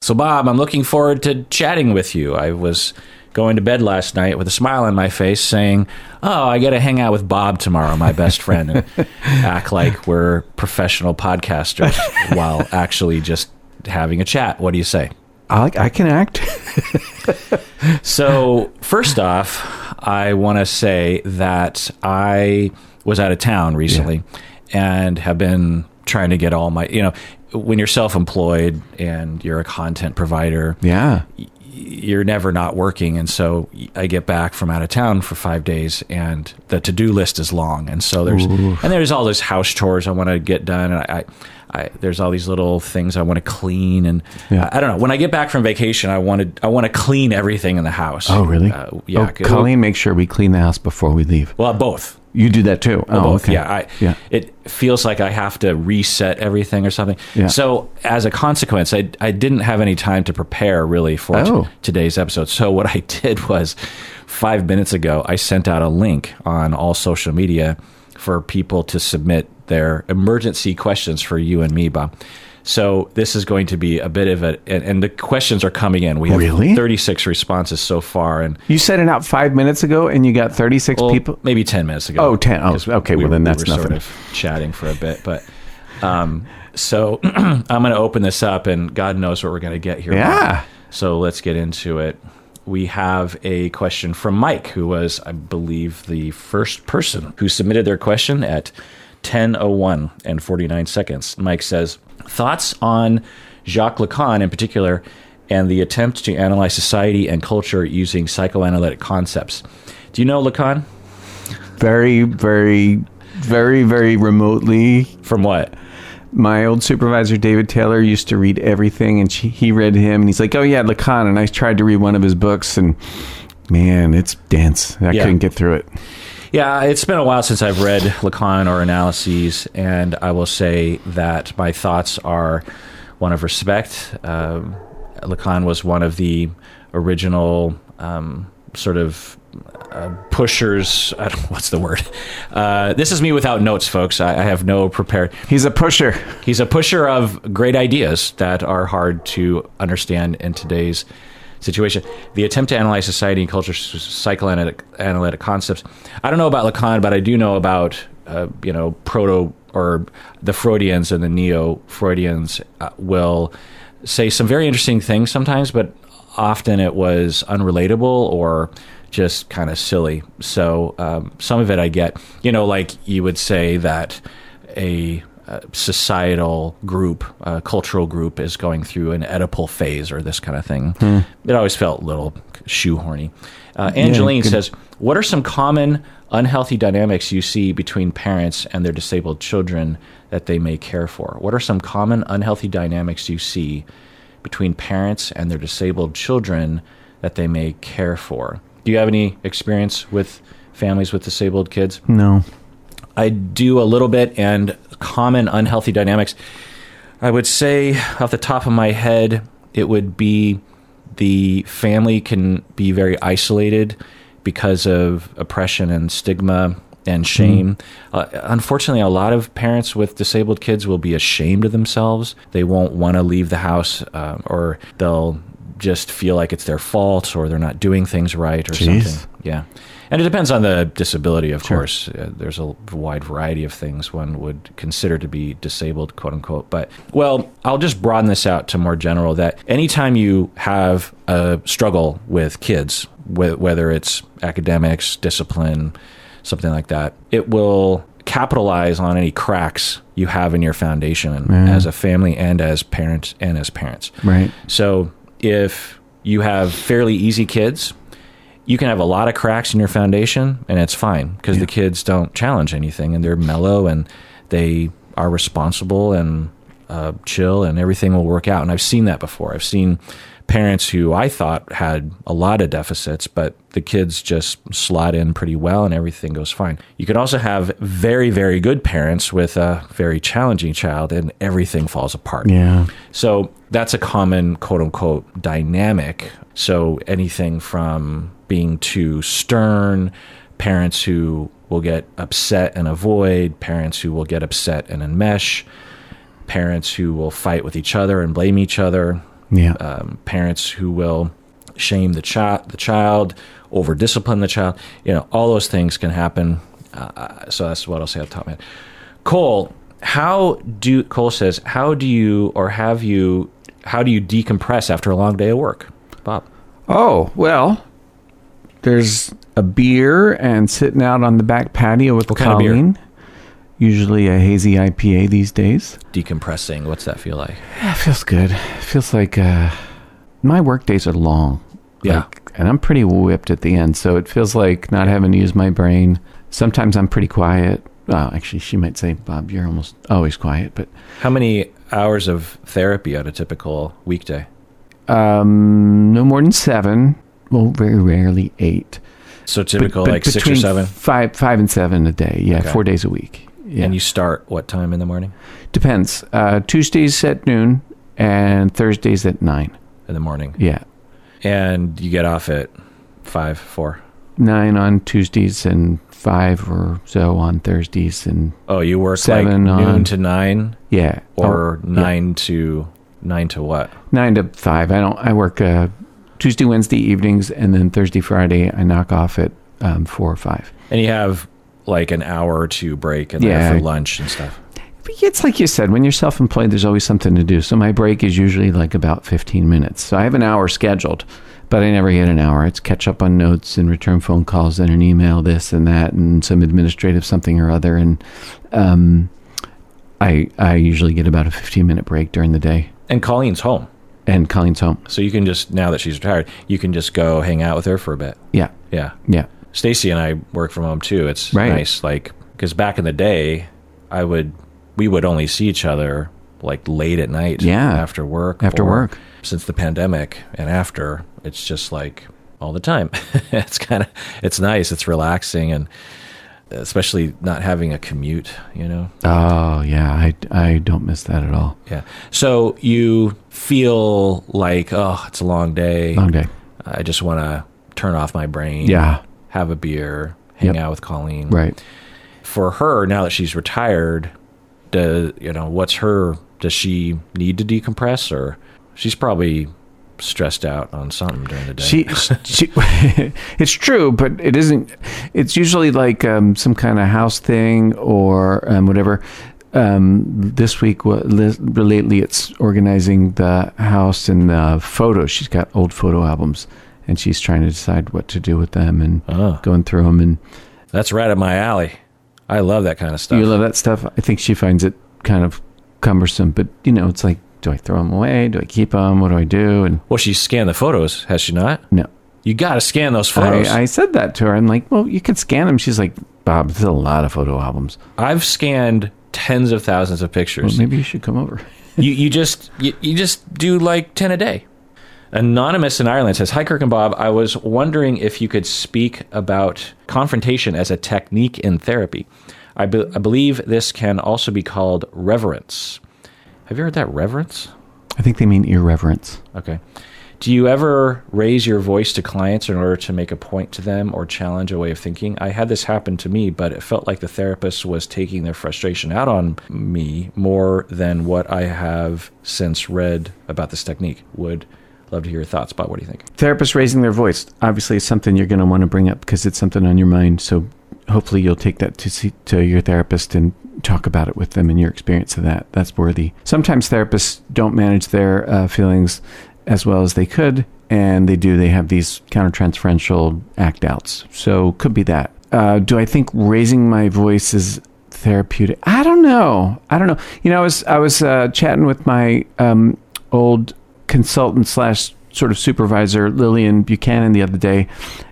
So, Bob, I'm looking forward to chatting with you. I was going to bed last night with a smile on my face saying, oh, I got to hang out with Bob tomorrow, my best friend, and act like we're professional podcasters while actually just having a chat. What do you say? I can act. So, first off, I want to say that I was out of town recently and have been trying to get all my, when you're self-employed and you're a content provider, you're never not working. And so I get back from out of town for 5 days and the to-do list is long. And so there's all these house chores I want to get done. And there's all these little things I want to clean. And I don't know, when I get back from vacation, I want to clean everything in the house. Oh, really? Yeah. Colleen, make sure we clean the house before we leave. Well, both. You do that too? Oh, both. Okay. Yeah. It feels like I have to reset everything or something. Yeah. So as a consequence, I didn't have any time to prepare really for today's episode. So what I did was 5 minutes ago, I sent out a link on all social media for people to submit their emergency questions for you and me, Bob. So this is going to be a bit of and the questions are coming in. We have 36 responses so far. And you sent it out 5 minutes ago and you got 36 people? Maybe 10 minutes ago. Oh, 10. Oh, okay. Well, then that's nothing. Sort of chatting for a bit. But so I'm going to open this up and God knows what we're going to get here. Yeah. So let's get into it. We have a question from Mike, who was, I believe, the first person who submitted their question at 10:01 and 49 seconds. Mike says, thoughts on Jacques Lacan in particular and the attempt to analyze society and culture using psychoanalytic concepts. Do you know Lacan? Very, very, very, very remotely. From what? My old supervisor, David Taylor, used to read everything, and he read him, and he's like, oh, yeah, Lacan. And I tried to read one of his books, and man, it's dense. I couldn't get through it. Yeah, it's been a while since I've read Lacan or analyses, and I will say that my thoughts are one of respect. Lacan was one of the original pushers. I don't know, what's the word? This is me without notes, folks. I have no prepared. He's a pusher. He's a pusher of great ideas that are hard to understand in today's situation. The attempt to analyze society and culture, psychoanalytic concepts. I don't know about Lacan, but I do know about proto or the Freudians and the neo-Freudians will say some very interesting things sometimes, but often it was unrelatable or just kind of silly. So some of it I get. Like you would say that a societal group, a cultural group is going through an Oedipal phase or this kind of thing. It always felt a little shoehorny. Angeline says, what are some common unhealthy dynamics you see between parents and their disabled children that they may care for? What are some common unhealthy dynamics you see between parents and their disabled children that they may care for? Do you have any experience with families with disabled kids? No. I do a little bit, and common unhealthy dynamics, I would say off the top of my head, it would be the family can be very isolated because of oppression and stigma and shame. Unfortunately, a lot of parents with disabled kids will be ashamed of themselves. They won't want to leave the house, or they'll just feel like it's their fault, or they're not doing things right or something. Yeah. And it depends on the disability, of course. There's a wide variety of things one would consider to be disabled, quote unquote. But, well, I'll just broaden this out to more general, that anytime you have a struggle with kids, whether it's academics, discipline, something like that, it will capitalize on any cracks you have in your foundation as a family and as parents. Right. So if you have fairly easy kids, you can have a lot of cracks in your foundation, and it's fine because the kids don't challenge anything, and they're mellow, and they are responsible and chill, and everything will work out. And I've seen that before. I've seen parents who I thought had a lot of deficits, but the kids just slot in pretty well, and everything goes fine. You can also have very, very good parents with a very challenging child, and everything falls apart. Yeah. So that's a common, quote unquote, dynamic. So anything from being too stern, parents who will get upset and avoid, parents who will get upset and enmesh, parents who will fight with each other and blame each other, Yeah. Parents who will shame the child, over discipline the child. All those things can happen. So that's what I'll say off the top of my head. Cole says, how do you decompress after a long day of work? Bob. Oh, well, there's a beer and sitting out on the back patio with What kind of beer? Colleen. Usually a hazy IPA these days. Decompressing. What's that feel like? Yeah, it feels good. It feels like my work days are long. Yeah. And I'm pretty whipped at the end. So it feels like not having to use my brain. Sometimes I'm pretty quiet. Well, actually, she might say, Bob, you're almost always quiet. But How many hours of therapy on a typical weekday? no more than 7. Well, very rarely 8. So typical, But like 6 or between 7? 5 and 7 a day. Yeah, Okay. 4 days a week. Yeah. And you start what time in the morning? Depends. Tuesdays at noon and Thursdays at 9. In the morning. Yeah. And you get off at 4. 9 on Tuesdays and 5 or so on Thursdays. And Oh, you work 7 like noon on- to 9? yeah. Or yeah. 9 to what? 9 to 5. I work Tuesday, Wednesday evenings, and then Thursday, Friday, I knock off at 4 or 5. And you have like an hour or 2 break and Yeah. then for lunch and stuff. But it's like you said, when you're self-employed, there's always something to do. So my break is usually like about 15 minutes. So I have an hour scheduled, but I never get an hour. It's catch up on notes and return phone calls and an email, this and that, and some administrative something or other. And I usually get about a 15-minute break during the day. And Colleen's home. And Colleen's home. So you can just, now that she's retired, you can just go hang out with her for a bit. Yeah. Yeah. Yeah. Stacy and I work from home too. It's Right. nice. Like, because back in the day, we would only see each other like late at night. Yeah. After work. After or work. Since the pandemic and after, it's just like all the time. It's nice. It's relaxing. And especially not having a commute, Oh, yeah. I don't miss that at all. Yeah. So you feel like, oh, it's a long day. Long day. I just want to turn off my brain. Yeah. Have a beer, hang Yep. out with Colleen. Right. For her, now that she's retired, does she need to decompress, or she's probably stressed out on something during the day? She it's true, but it isn't. It's usually like some kind of house thing or whatever. This week, lately, it's organizing the house and the photos. She's got old photo albums, and she's trying to decide what to do with them and going through them. And That's right up my alley. I love that kind of stuff. you love that stuff. I think she finds it kind of cumbersome, but it's like, do I throw them away? Do I keep them? What do I do? And Well, she's scanned the photos, has she not? no. You got to scan those photos. I said that to her. I'm like, well, you can scan them. She's like, Bob, there's a lot of photo albums. I've scanned tens of thousands of Well, pictures. maybe you should come over. you just do like 10 a day. Anonymous in Ireland says, hi, Kirk and Bob. I was wondering if you could speak about confrontation as a technique in therapy. I believe this can also be called reverence. Have you heard that, reverence? I think they mean irreverence. Okay. Do you ever raise your voice to clients in order to make a point to them or challenge a way of thinking? I had this happen to me, but it felt like the therapist was taking their frustration out on me more than what I have since read about this technique. Would love to hear your thoughts, Bob. What do you think? Therapists raising their voice, obviously, is something you're going to want to bring up because it's something on your mind. So hopefully you'll take that to your therapist and talk about it with them and your experience of that. That's worthy. Sometimes therapists don't manage their feelings as well as they could, and they have these countertransferential act outs. So could be that. Do I think raising my voice is therapeutic? I don't know. I was chatting with my old consultant / sort of supervisor, Lillian Buchanan, the other day,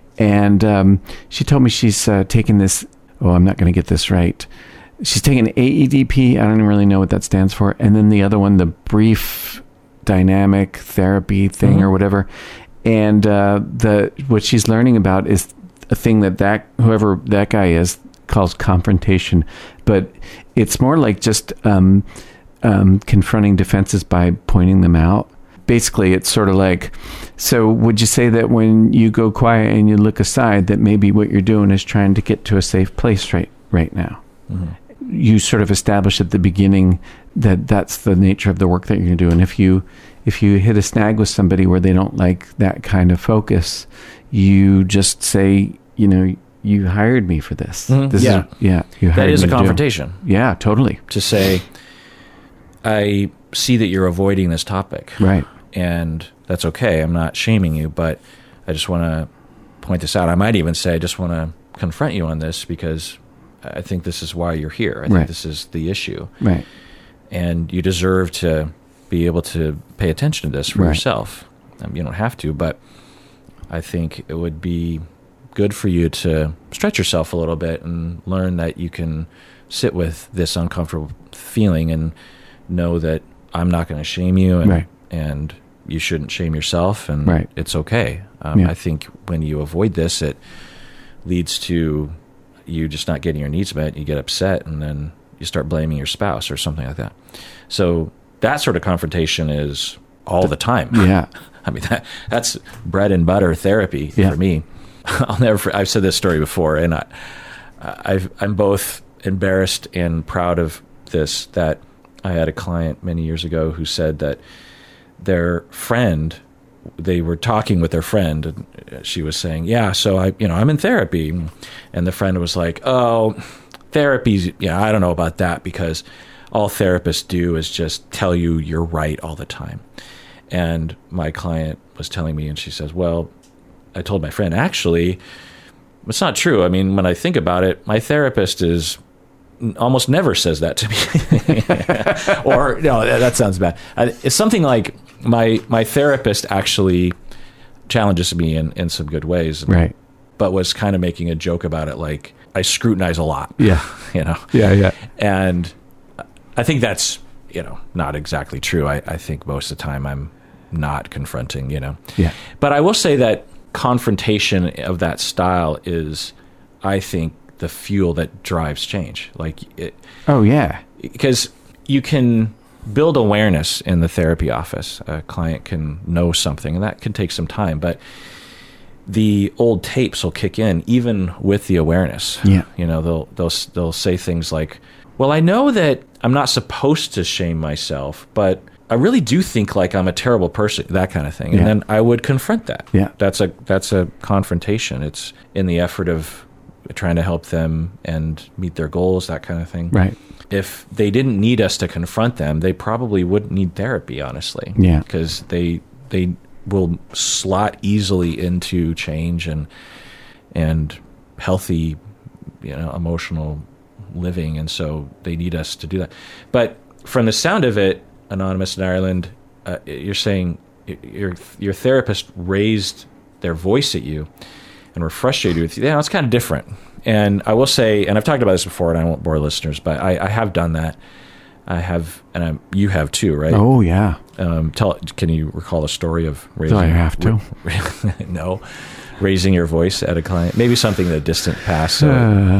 and she told me she's taken this. Oh, I'm not going to get this right. She's taken AEDP. I don't even really know what that stands for. And then the other one, the brief dynamic therapy thing or whatever. And what she's learning about is a thing that whoever that guy is calls confrontation, but it's more like just confronting defenses by pointing them out. Basically, it's sort of like, so would you say that when you go quiet and you look aside, that maybe what you're doing is trying to get to a safe place right now? Mm-hmm. You sort of establish at the beginning that that's the nature of the work that you're going to do. And if if you hit a snag with somebody where they don't like that kind of focus, you just say, you hired me for this. Mm-hmm. You hired that is me a to do. confrontation. Yeah, totally. To say, I see that you're avoiding this topic. Right. And that's okay. I'm not shaming you, but I just want to point this out. I might even say, I just want to confront you on this because I think this is why you're here. I think this is the issue. Right. And you deserve to be able to pay attention to this for yourself. You don't have to, but I think it would be good for you to stretch yourself a little bit and learn that you can sit with this uncomfortable feeling and know that I'm not going to shame you and you shouldn't shame yourself, and it's okay. I think when you avoid this, it leads to you just not getting your needs met. You get upset, and then you start blaming your spouse or something like that. So that sort of confrontation is all the time. Yeah. I mean, that's bread and butter therapy for me. I've said this story before, and I'm both embarrassed and proud of this, that I had a client many years ago who said that their friend, they were talking with their friend, and she was saying, so I'm in therapy. And the friend was like, oh, therapy's, I don't know about that, because all therapists do is just tell you you're right all the time. And my client was telling me, and she says, well, I told my friend, actually, it's not true. I mean, when I think about it, my therapist almost never says that to me. Or, no, that sounds bad. It's something like my therapist actually challenges me in some good ways. Right. But was kind of making a joke about it, like I scrutinize a lot. Yeah. Yeah. And I think that's, not exactly true. I think most of the time I'm not confronting, Yeah. But I will say that confrontation of that style is, I think, the fuel that drives change. Oh, yeah. Because you can build awareness in the therapy office. A client can know something, and that can take some time, but the old tapes will kick in even with the awareness. Yeah. They'll say things like, well, I know that I'm not supposed to shame myself, but I really do think like I'm a terrible person, that kind of thing. And then I would confront that. Yeah. That's a confrontation. It's in the effort of trying to help them and meet their goals, that kind of thing. Right. If they didn't need us to confront them, they probably wouldn't need therapy, honestly. Yeah. Because they will slot easily into change and healthy, emotional living, and so they need us to do that. But from the sound of it, Anonymous in Ireland, you're saying your therapist raised their voice at you and were frustrated with you. Yeah, it's kind of different. And I will say, and I've talked about this before, and I won't bore listeners, but I have done that. I have, and you have too, right? Oh, yeah. Can you recall a story of raising? Do I have to? No, raising your voice at a client. Maybe something in the distant past. So.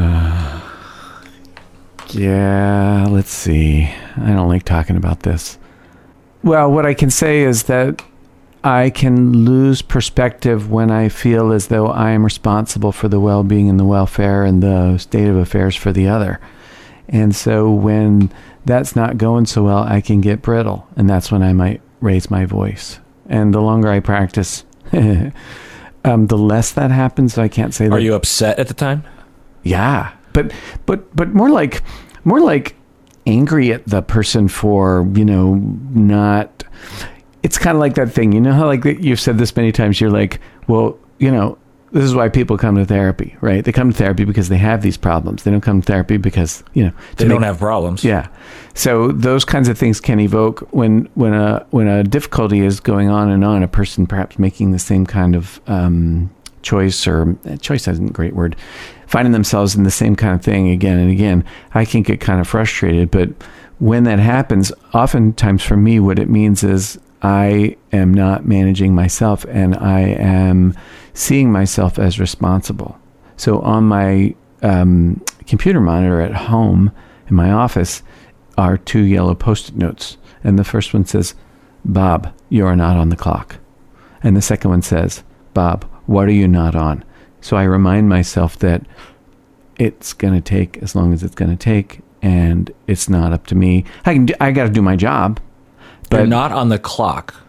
Yeah, let's see. I don't like talking about this. Well, what I can say is that I can lose perspective when I feel as though I am responsible for the well-being and the welfare and the state of affairs for the other. And so when that's not going so well, I can get brittle, and that's when I might raise my voice. And the longer I practice, the less that happens. I can't say that. Are you upset at the time? Yeah, but more like angry at the person for not. It's kind of like that thing, how like you've said this many times. You're like, well, this is why people come to therapy, right? They come to therapy because they have these problems. They don't come to therapy because they don't have problems. Yeah. So those kinds of things can evoke when a difficulty is going on and on. A person perhaps making the same kind of choice, or choice isn't a great word, finding themselves in the same kind of thing again and again. I can get kind of frustrated, but when that happens, oftentimes for me, what it means is I am not managing myself, and I am seeing myself as responsible. So on my computer monitor at home in my office are 2 yellow Post-it notes. And the first one says, Bob, you are not on the clock. And the second one says, Bob, what are you not on? So I remind myself that it's going to take as long as it's going to take, and it's not up to me. I got to do my job. But you're not on the clock.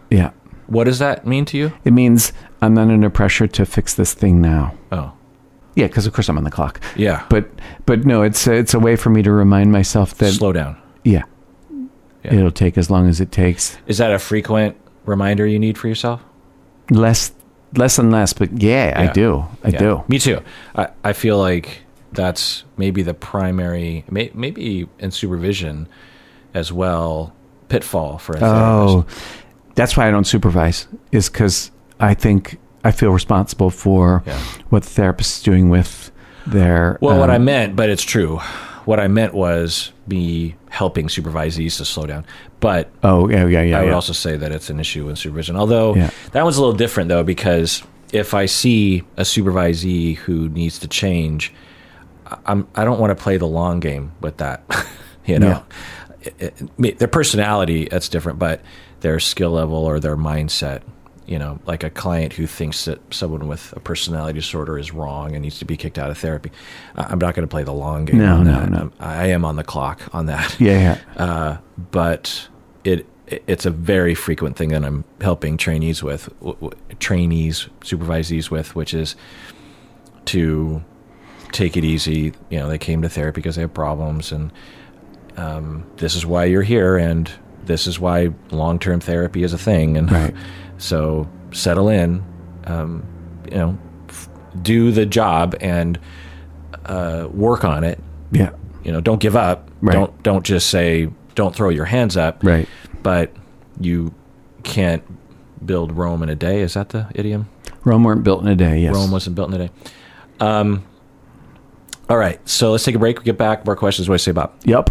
Yeah. What does that mean to you? It means I'm not under pressure to fix this thing now. Oh, Yeah, because of course I'm on the clock. yeah. But no, it's a way for me to remind myself that Slow down. yeah, Yeah. it'll take as long as it takes. Is that a frequent reminder you need for yourself? Less and less, but yeah. I do. Me too. I feel like that's maybe the primary, maybe in supervision as well, pitfall for a therapist. Oh, that's why I don't supervise, is because I think I feel responsible for Yeah. what the therapist is doing with their... Well, what I meant, but it's true. What I meant was me helping supervisees to slow down. But Oh, yeah. I would also say that it's an issue in supervision. Although Yeah. that one's a little different, though, because if I see a supervisee who needs to change, I don't want to play the long game with that. You know, their personality, that's different, but their skill level or their mindset, you know, like a client who thinks that someone with a personality disorder is wrong and needs to be kicked out of therapy. I'm not going to play the long game on that. No. I am on the clock on that. Yeah. But it's a very frequent thing that I'm helping trainees, supervisees with, which is to take it easy. You know, they came to therapy because they have problems, and this is why you're here, and this is why long-term therapy is a thing. And Right. so settle in, you know, do the job and work on it. Yeah. You know, don't give up. Right. Don't just say, don't throw your hands up. Right. But you can't build Rome in a day. Is that the idiom? Rome weren't built in a day, yes. Rome wasn't built in a day. All right, so let's take a break. We get back. More questions. What do you say, Bob? Yep.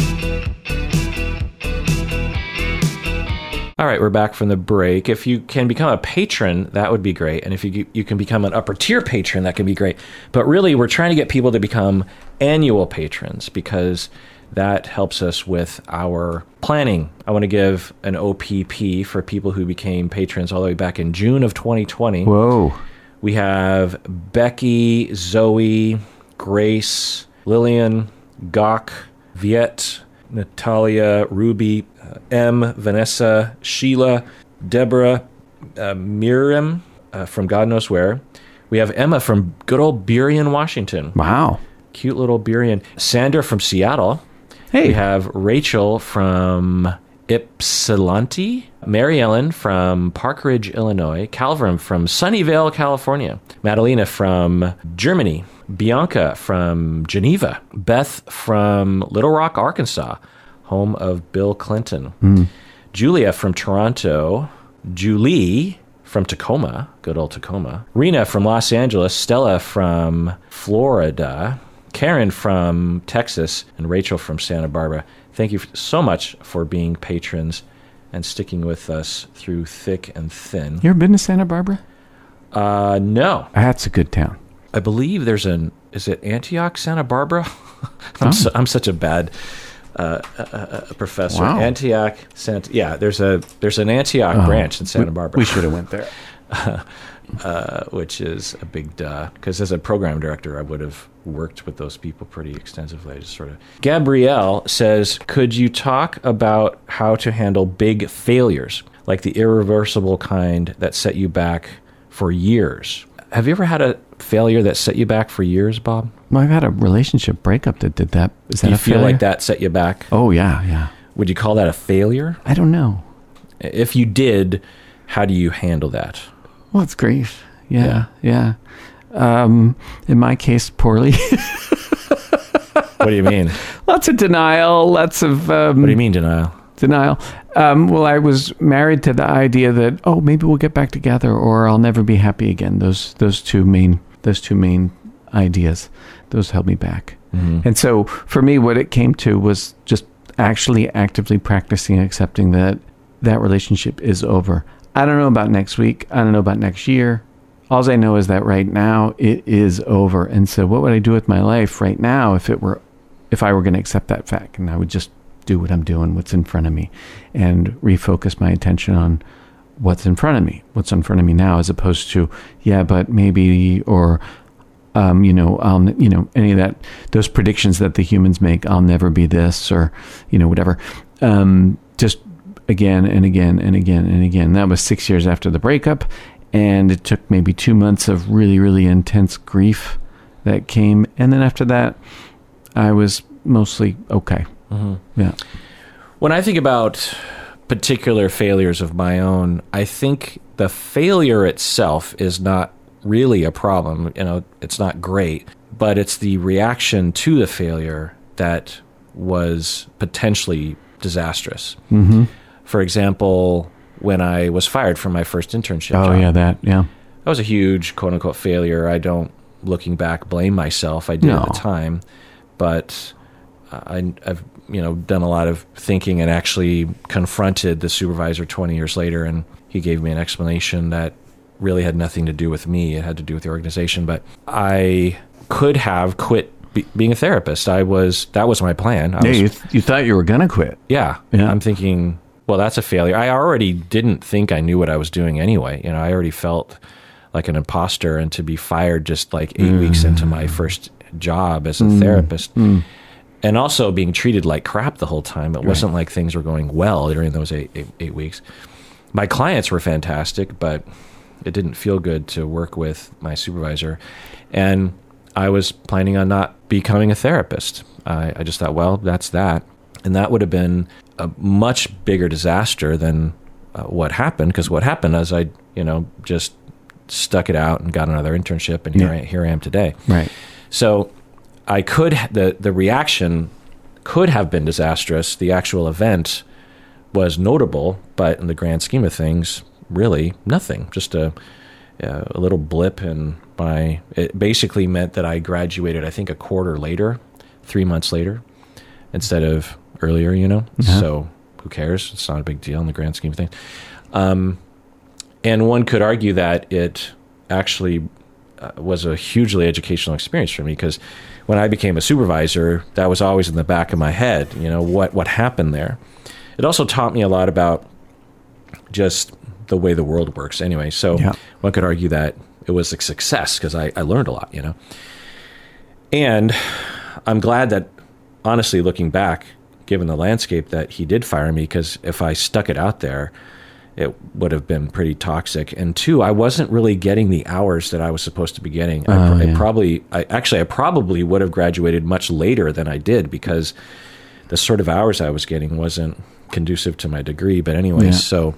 All right, we're back from the break. If you can become a patron, that would be great. And if you can become an upper tier patron, that can be great. But really, we're trying to get people to become annual patrons because that helps us with our planning. I want to give an OPP for people who became patrons all the way back in June of 2020. Whoa. We have Becky, Zoe, Grace, Lillian, Gok, Viet, Natalia, Ruby, M, Vanessa, Sheila, Deborah, Miriam from God knows where. We have Emma from good old Burien, Washington. Wow. Cute little Burien. Sandra from Seattle. Hey. We have Rachel from Ypsilanti, Mary Ellen from Park Ridge, Illinois, Calvin from Sunnyvale, California, Madalena from Germany, Bianca from Geneva, Beth from Little Rock, Arkansas, home of Bill Clinton, Julia from Toronto, Julie from Tacoma, good old Tacoma, Rena from Los Angeles, Stella from Florida, Karen from Texas, and Rachel from Santa Barbara. Thank you so much for being patrons and sticking with us through thick and thin. You ever been to Santa Barbara? No. That's a good town. I believe there's is it Antioch, Santa Barbara? I'm such a bad professor. Wow. Antioch, yeah, there's an Antioch branch in Santa Barbara. We should have went there. Which is a big duh, because as a program director, I would have worked with those people pretty extensively. I just sort of. Gabrielle says, could you talk about how to handle big failures, like the irreversible kind that set you back for years? Have you ever had a failure that set you back for years, Bob? Well, I've had a relationship breakup that did that. Is that Do you a feel failure? like that set you back? Oh, yeah. Would you call that a failure? I don't know. If you did, how do you handle that? Well, it's grief. Yeah. In my case, poorly. What do you mean? Lots of denial, lots of... What do you mean denial? Denial. Well, I was married to the idea that, maybe we'll get back together or I'll never be happy again. Those two main ideas, those held me back. Mm-hmm. And so for me, what it came to was just actually actively practicing accepting that relationship is over. I don't know about next week. I don't know about next year. All I know is that right now it is over. And so what would I do with my life right now if I were going to accept that fact? And I would just do what I'm doing, what's in front of me, and refocus my attention on what's in front of me now, as opposed to, but maybe, or, any of that, those predictions that the humans make, I'll never be this, or, whatever. Just again and again and again and again. That was 6 years after the breakup, and it took maybe 2 months of really, really intense grief that came. And then after that, I was mostly okay. Yeah. When I think about particular failures of my own, I think the failure itself is not really a problem. It's not great, but it's the reaction to the failure that was potentially disastrous. Mm-hmm. For example, when I was fired from my first internship job. That was a huge quote unquote failure. I don't, looking back, blame myself. I did at the time, but I've done a lot of thinking and actually confronted the supervisor 20 years later, and he gave me an explanation that really had nothing to do with me. It had to do with the organization. But I could have quit being a therapist. That was my plan. You thought you were going to quit. Yeah. I'm thinking, well, that's a failure. I already didn't think I knew what I was doing anyway. I already felt like an imposter, and to be fired just like 8 weeks into my first job as a therapist, and also being treated like crap the whole time. It wasn't like things were going well during those eight weeks. My clients were fantastic, but it didn't feel good to work with my supervisor. And I was planning on not becoming a therapist. I just thought, well, that's that. And that would have been a much bigger disaster than what happened, because what happened is I, just stuck it out and got another internship, and here I am today. Right. So I could, the reaction could have been disastrous. The actual event was notable, but in the grand scheme of things, really nothing. Just a little blip in it basically meant that I graduated, I think, a quarter later, 3 months later, instead of earlier, So who cares? It's not a big deal in the grand scheme of things. And one could argue that it actually was a hugely educational experience for me, because when I became a supervisor, that was always in the back of my head, what happened there. It also taught me a lot about just the way the world works anyway. So one could argue that it was a success because I learned a lot, And I'm glad that, honestly, looking back, given the landscape, that he did fire me, because if I stuck it out there, it would have been pretty toxic. And two, I wasn't really getting the hours that I was supposed to be getting. I probably would have graduated much later than I did, because the sort of hours I was getting wasn't conducive to my degree. But anyway, so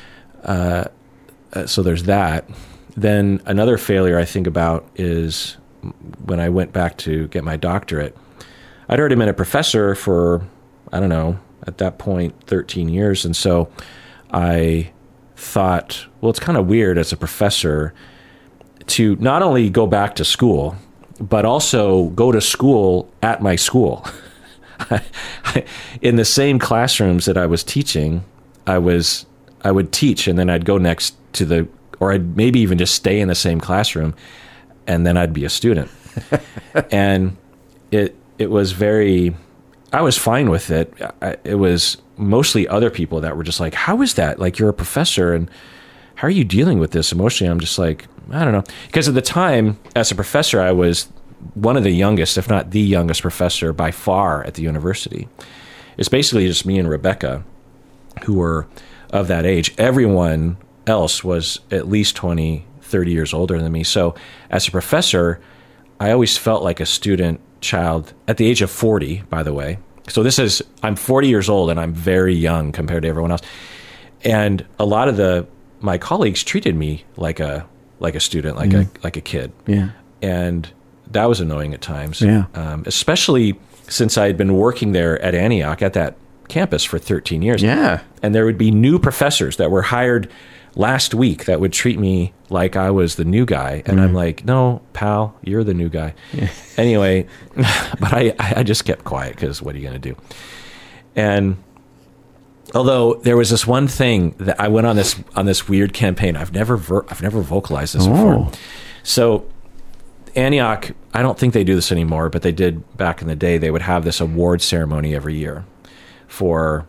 there's that. Then another failure I think about is when I went back to get my doctorate. I'd already been a professor for, I don't know, at that point, 13 years. And so I thought, well, it's kind of weird as a professor to not only go back to school, but also go to school at my school. In the same classrooms that I was teaching, I would teach, and then I'd go next to or I'd maybe even just stay in the same classroom, and then I'd be a student. And it was I was fine with it. It was mostly other people that were just like, how is that? Like, you're a professor, and how are you dealing with this emotionally? I'm just like, I don't know. Because at the time, as a professor, I was one of the youngest, if not the youngest professor by far at the university. It's basically just me and Rebecca who were of that age. Everyone else was at least 20, 30 years older than me. So as a professor, I always felt like a student child at the age of 40, by the way. So I'm 40 years old, and I'm very young compared to everyone else. And a lot of my colleagues treated me like a student, like a kid. Yeah. And that was annoying at times. Yeah. Especially since I had been working there at Antioch at that campus for 13 years. Yeah. And there would be new professors that were hired last week that would treat me like I was the new guy. And I'm like, no, pal, you're the new guy. Yeah. Anyway, but I just kept quiet, because what are you going to do? And although there was this one thing that I went on this weird campaign. I've never vocalized this before. So Antioch, I don't think they do this anymore, but they did back in the day. They would have this award ceremony every year for,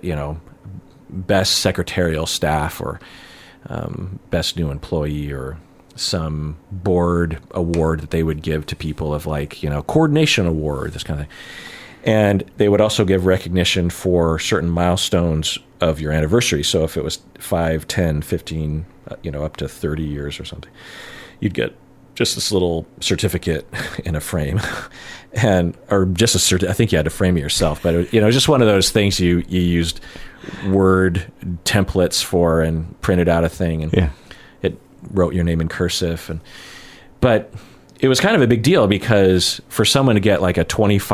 best secretarial staff, or best new employee, or some board award that they would give to people of coordination award, this kind of thing. And they would also give recognition for certain milestones of your anniversary. So if it was 5, 10, 15, up to 30 years or something, you'd get just this little certificate in a frame, or just I think you had to frame it yourself, but it was just one of those things you used Word templates for and printed out a thing, and it wrote your name in cursive, but it was kind of a big deal because for someone to get like a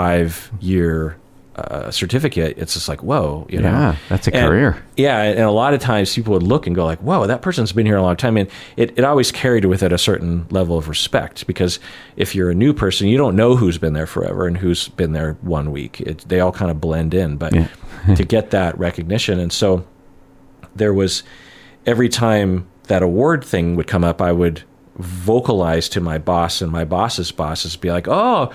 25-year certificate, it's just like, whoa, that's a career. Yeah, and a lot of times people would look and go like, whoa, that person's been here a long time. And it always carried with it a certain level of respect, because if you're a new person, you don't know who's been there forever and who's been there 1 week. They all kind of blend in, but to get that recognition. And so there was, every time that award thing would come up, I would vocalize to my boss and my boss's bosses, be like, oh,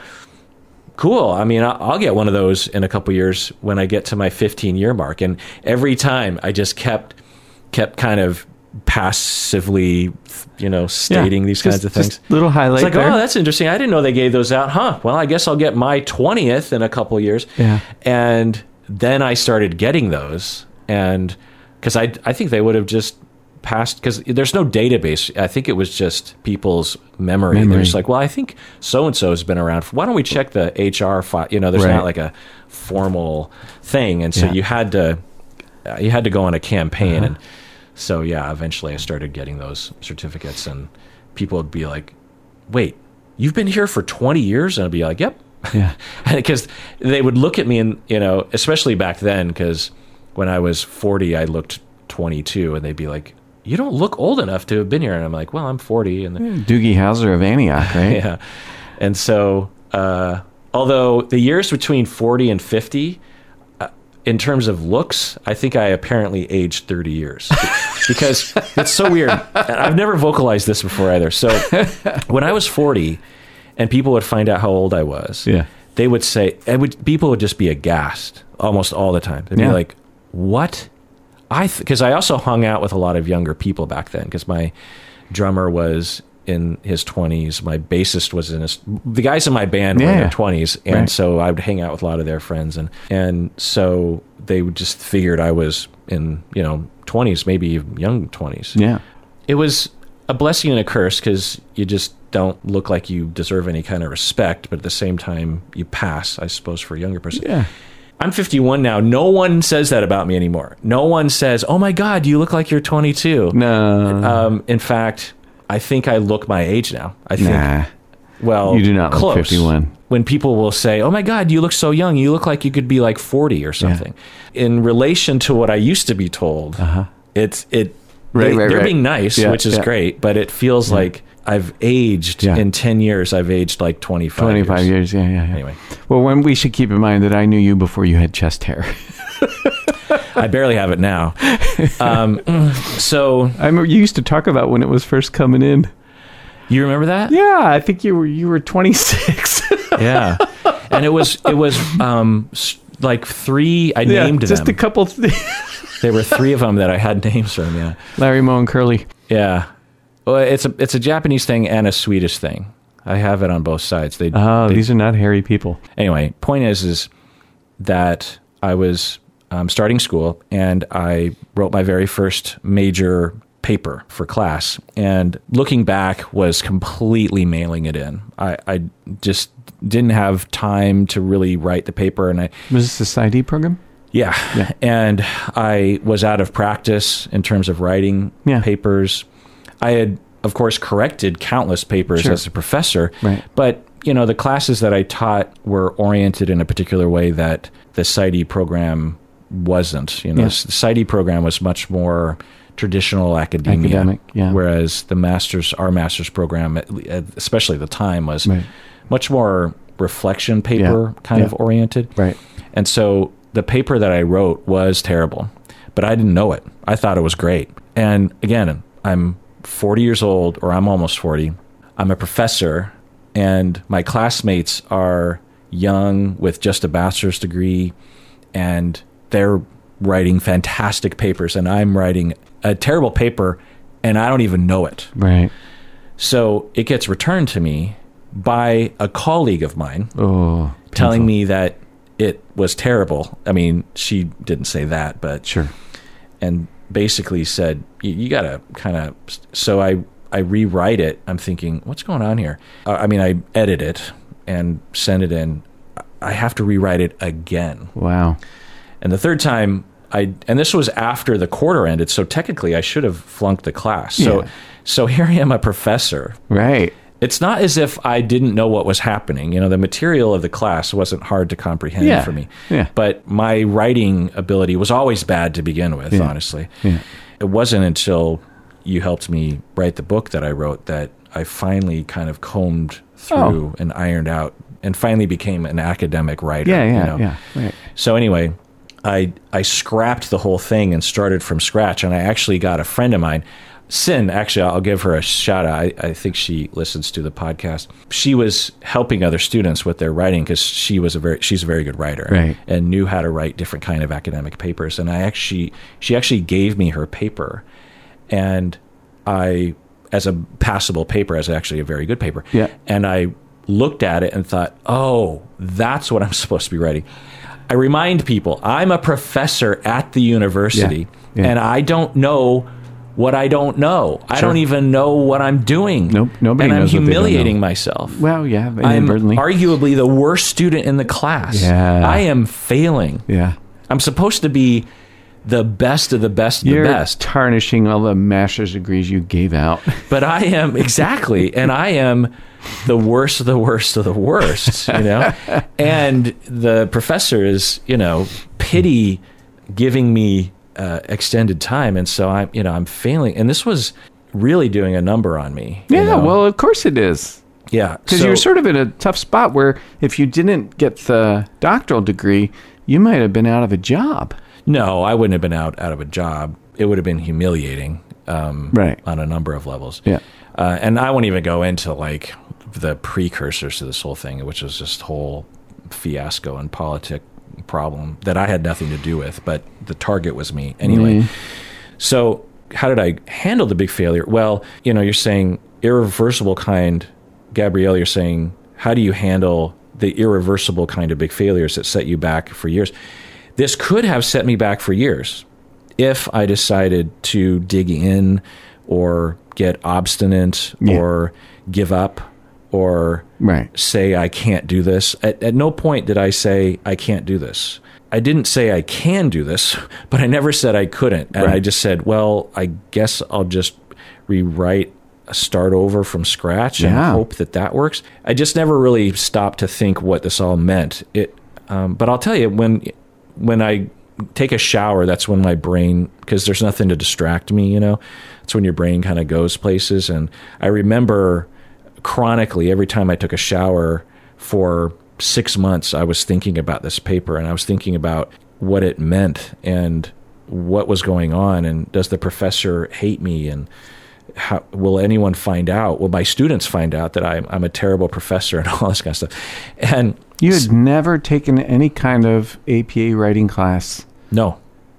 cool. I mean, I'll get one of those in a couple years when I get to my 15-year mark. And every time I just kept kind of passively, stating these kinds of things. Just little highlight. It's like, oh, that's interesting. I didn't know they gave those out. Huh. Well, I guess I'll get my 20th in a couple years. Yeah. And then I started getting those, and because I think they would have just passed, because there's no database. I think it was just people's memory. They're just like, well, I think so-and-so has been around. Why don't we check the HR file? There's not like a formal thing. And so you had to go on a campaign. And so, eventually I started getting those certificates, and people would be like, wait, you've been here for 20 years? And I'd be like, yep. Yeah. Because they would look at me and, especially back then, because when I was 40, I looked 22, and they'd be like, you don't look old enough to have been here. And I'm like, well, I'm 40. And Doogie Howser of Antioch, right? Yeah. And so, although the years between 40 and 50, in terms of looks, I think I apparently aged 30 years, because it's so weird. I've never vocalized this before either. So when I was 40 and people would find out how old I was, they would say, people would just be aghast almost all the time. They'd be like, what? Because I also hung out with a lot of younger people back then, because my drummer was in his 20s, my bassist was the guys in my band were in their 20s, and so I would hang out with a lot of their friends, and so they would just figured I was in 20s, maybe even young 20s. Yeah, it was a blessing and a curse, because you just don't look like you deserve any kind of respect, but at the same time you pass, I suppose, for a younger person. Yeah. I'm 51 now. No one says that about me anymore. No one says, oh my God, you look like you're 22. No. In fact, I think I look my age now. I think, well, you do not close. Look 51. When people will say, oh my God, you look so young. You look like you could be like 40 or something. Yeah. In relation to what I used to be told, they're being nice, which is great, but it feels like I've aged in 10 years. I've aged like 25 years. Yeah. Anyway. Well, we should keep in mind that I knew you before you had chest hair. I barely have it now. So I remember you used to talk about when it was first coming in. You remember that? Yeah, I think you were 26. Yeah. And it was like 3, I named them. Just a couple. There were 3 of them that I had names from, yeah. Larry, Moe, and Curly. Yeah. Well, it's a Japanese thing and a Swedish thing. I have it on both sides. These are not hairy people. Anyway, point is that I was starting school, and I wrote my very first major paper for class, and looking back was completely mailing it in. I just didn't have time to really write the paper. And was this a PsyD program? Yeah. And I was out of practice in terms of writing papers. I had, of course, corrected countless papers as a professor, but the classes that I taught were oriented in a particular way that the PsyD program wasn't. The PsyD program was much more traditional academic, whereas our master's program, especially at the time, was much more reflection paper kind of oriented. Right. And so the paper that I wrote was terrible, but I didn't know it. I thought it was great. And again, I'm 40 years old, or I'm almost 40. I'm a professor, and my classmates are young with just a bachelor's degree, and they're writing fantastic papers, and I'm writing a terrible paper, and I don't even know it. Right. So it gets returned to me by a colleague of mine, telling me that it was terrible. I mean, she didn't say that, but sure. and basically said, you got to kind of, so I rewrite it. I'm thinking, what's going on here? I edit it and send it in. I have to rewrite it again. Wow. And the third time, and this was after the quarter ended, so technically I should have flunked the class. So here I am, a professor. Right. It's not as if I didn't know what was happening. The material of the class wasn't hard to comprehend for me. Yeah. But my writing ability was always bad to begin with, honestly. Yeah. It wasn't until you helped me write the book that I wrote that I finally kind of combed through and ironed out and finally became an academic writer. Yeah. Right. So anyway, I scrapped the whole thing and started from scratch, and I actually got a friend of mine, Sin, actually, I'll give her a shout out. I think she listens to the podcast. She was helping other students with their writing because she's a very good writer, right, and knew how to write different kind of academic papers. And she actually gave me her paper, and as a passable paper, as actually a very good paper. Yeah. And I looked at it and thought, oh, that's what I'm supposed to be writing. I remind people, I'm a professor at the university, and I don't know what I don't know. Sure. I don't even know what I'm doing. Nope, nobody knows. And I'm knows humiliating myself. Well, yeah, I'm inadvertently. arguably the worst student in the class. Yeah. I am failing. Yeah. I'm supposed to be the best of the best of You're the best. Tarnishing all the master's degrees you gave out. But I am, exactly, and I am the worst of the worst of the worst, And the professor is, pity giving me extended time, and so I'm failing, and this was really doing a number on me. Well, of course it is. Yeah, because you're sort of in a tough spot where if you didn't get the doctoral degree, you might have been out of a job. No, I wouldn't have been out of a job. It would have been humiliating, right, on a number of levels. Yeah, and I won't even go into like the precursors to this whole thing, which was just whole fiasco and politic problem that I had nothing to do with, but the target was me anyway. So how did I handle the big failure? Well, you're saying irreversible kind, Gabrielle, you're saying, how do you handle the irreversible kind of big failures that set you back for years? This could have set me back for years if I decided to dig in or get obstinate or give up or say I can't do this. At no point did I say I can't do this. I didn't say I can do this, but I never said I couldn't. And I just said, well, I guess I'll just rewrite, start over from scratch and hope that works. I just never really stopped to think what this all meant. But I'll tell you, when I take a shower, that's when my brain, because there's nothing to distract me, it's when your brain kind of goes places. And I remember chronically, every time I took a shower for 6 months, I was thinking about this paper, and I was thinking about what it meant and what was going on, and does the professor hate me, and how will anyone find out? Will my students find out that I'm a terrible professor, and all this kind of stuff? And you had never taken any kind of APA writing class? No.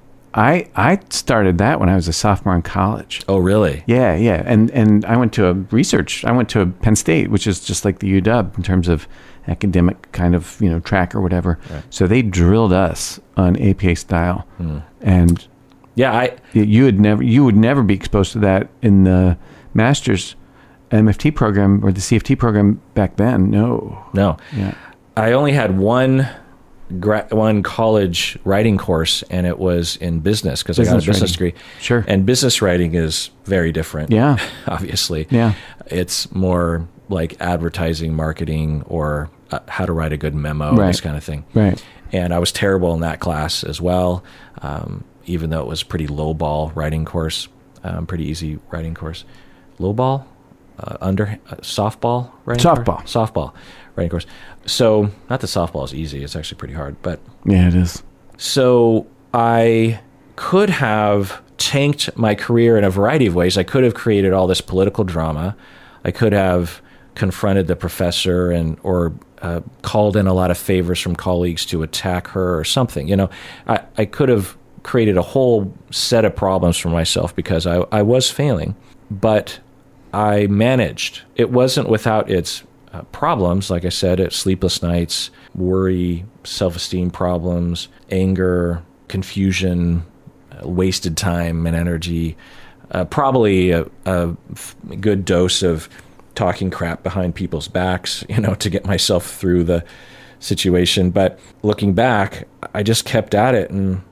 I started that when I was a sophomore in college. Oh, really? Yeah. And I went to Penn State, which is just like the UW in terms of academic kind of, track or whatever. Right. So they drilled us on APA style. And you would never be exposed to that in the master's MFT program or the CFT program back then. No. Yeah. I only had one college writing course, and it was in business because I got a business degree. Sure. And business writing is very different. Yeah. Obviously. Yeah. It's more like advertising, marketing, or how to write a good memo, this kind of thing. Right. And I was terrible in that class as well, even though it was a pretty low-ball writing course, pretty easy writing course. Low-ball? Softball writing course? Softball writing course. So, not that softball is easy. It's actually pretty hard. But yeah, it is. So, I could have tanked my career in a variety of ways. I could have created all this political drama. I could have confronted the professor or called in a lot of favors from colleagues to attack her or something. I could have created a whole set of problems for myself because I was failing. But I managed. It wasn't without its problems, like I said, sleepless nights, worry, self-esteem problems, anger, confusion, wasted time and energy, probably a good dose of talking crap behind people's backs, to get myself through the situation. But looking back, I just kept at it, and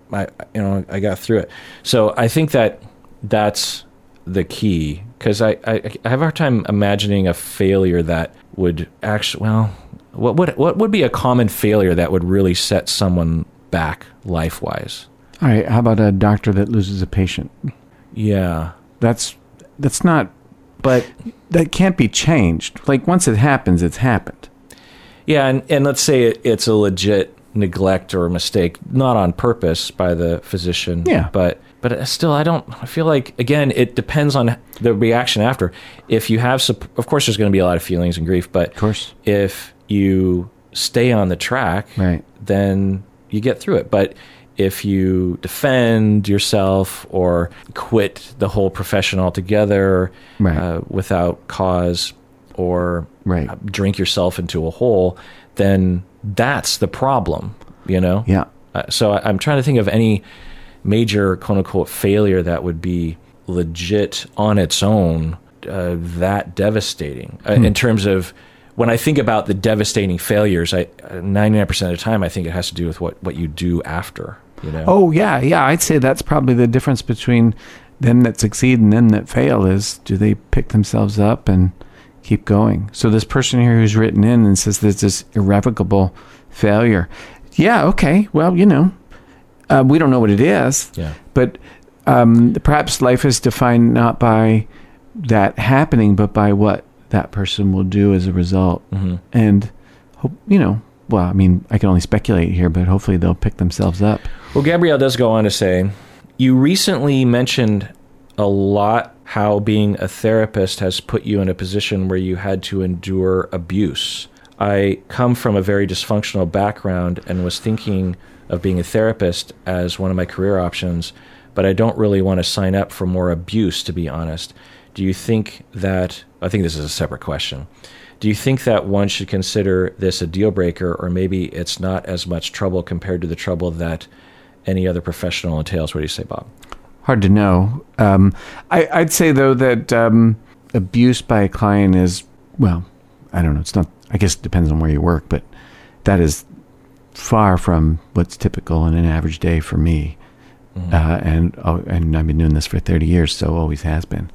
I got through it. So I think that's the key, because I have a hard time imagining a failure that would actually, what would be a common failure that would really set someone back life-wise? All right, how about a doctor that loses a patient? Yeah. That's not, but that can't be changed. Like, once it happens, it's happened. Yeah, and let's say it's a legit neglect or a mistake, not on purpose by the physician. Yeah. But still, I feel like, again, it depends on the reaction after. If you have, of course, there's going to be a lot of feelings and grief, but of course, if you stay on the track, right, then you get through it. But if you defend yourself or quit the whole profession altogether, right, without cause, or right, drink yourself into a hole, then that's the problem, Yeah. So I'm trying to think of any major quote-unquote failure that would be legit on its own, that devastating. In terms of, when I think about the devastating failures, 99% of the time, I think it has to do with what you do after. Oh, yeah. I'd say that's probably the difference between them that succeed and them that fail, is, do they pick themselves up and keep going? So this person here who's written in and says there's this irrevocable failure. Yeah, okay. Well, we don't know what it is. Yeah. But perhaps life is defined not by that happening, but by what that person will do as a result. Mm-hmm. And, well, I mean, I can only speculate here, but hopefully they'll pick themselves up. Well, Gabrielle does go on to say, you recently mentioned a lot how being a therapist has put you in a position where you had to endure abuse. I come from a very dysfunctional background and was thinking of being a therapist as one of my career options, but I don't really want to sign up for more abuse, to be honest. Do you think that, I think this is a separate question, do you think that one should consider this a deal breaker, or maybe it's not as much trouble compared to the trouble that any other professional entails? What do you say, Bob? Hard to know. I'd say, though, that abuse by a client is, well, I don't know. It's not, I guess it depends on where you work, but that is far from what's typical in an average day for me. Mm-hmm. And I've been doing this for 30 years, so always has been.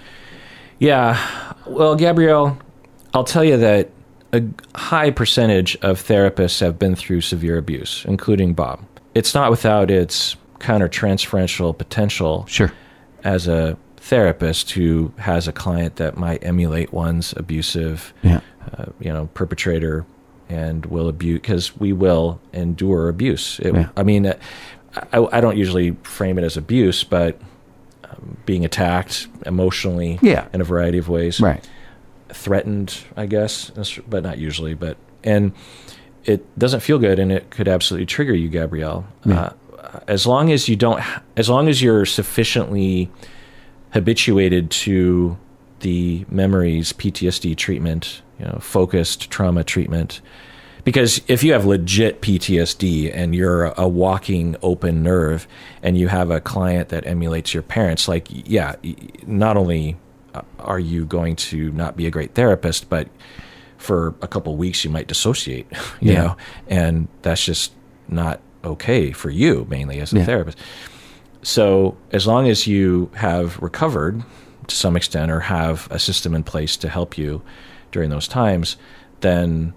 Yeah. Well, Gabrielle, I'll tell you that a high percentage of therapists have been through severe abuse, including Bob. It's not without its counter-transferential potential. Sure. As a therapist who has a client that might emulate one's abusive, perpetrator, and will abuse, because we will endure abuse. I mean, I don't usually frame it as abuse, but being attacked emotionally in a variety of ways. Right. Threatened, I guess, but not usually. And it doesn't feel good, and it could absolutely trigger you, Gabrielle. Yeah. As long as you're sufficiently habituated to the memories, PTSD treatment, focused trauma treatment. Because if you have legit PTSD and you're a walking open nerve and you have a client that emulates your parents, not only are you going to not be a great therapist, but for a couple of weeks you might dissociate, you know, and that's just not okay for you, mainly as a therapist. So as long as you have recovered to some extent or have a system in place to help you during those times, then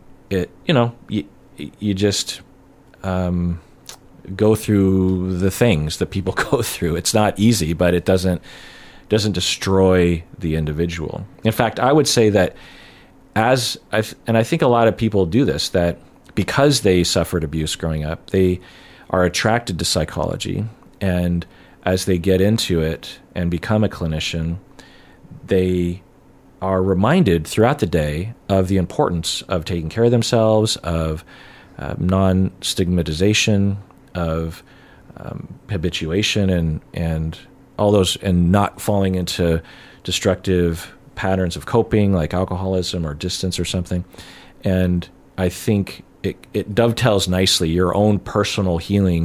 you just go through the things that people go through. It's not easy, but it doesn't destroy the individual. In fact, I would say that and I think a lot of people do this, that because they suffered abuse growing up, they are attracted to psychology, and as they get into it and become a clinician, they are reminded throughout the day of the importance of taking care of themselves, of non-stigmatization, of habituation, and all those, and not falling into destructive patterns of coping like alcoholism or distance or something. And I think it dovetails nicely your own personal healing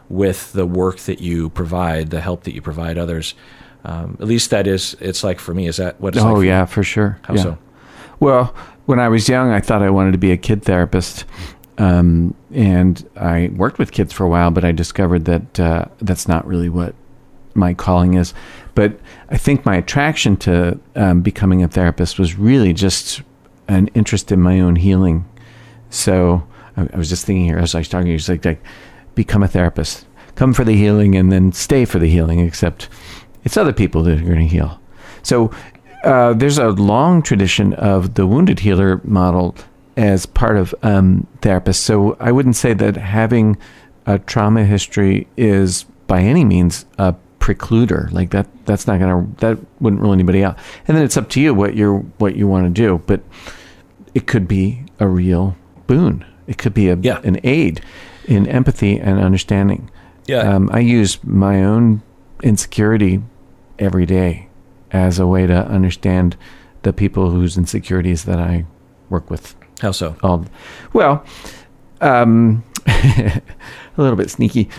with the work that you provide, the help that you provide others. At least it's like for me. Is that what it's like? Oh, yeah, for sure. How yeah. so? Well, when I was young, I thought I wanted to be a kid therapist. And I worked with kids for a while, but I discovered that that's not really what my calling is. But I think my attraction to becoming a therapist was really just an interest in my own healing. So I was just thinking here as I was talking, it's like become a therapist, come for the healing, and then stay for the healing. Except it's other people that are going to heal. So there's a long tradition of the wounded healer model as part of therapists. So I wouldn't say that having a trauma history is by any means a precluder. Like that wouldn't rule anybody out. And then it's up to you what you want to do. But it could be a real boon. It could be an aid in empathy and understanding. Yeah. I use my own insecurity every day as a way to understand the people whose insecurities that I work with. How so? Well, a little bit sneaky.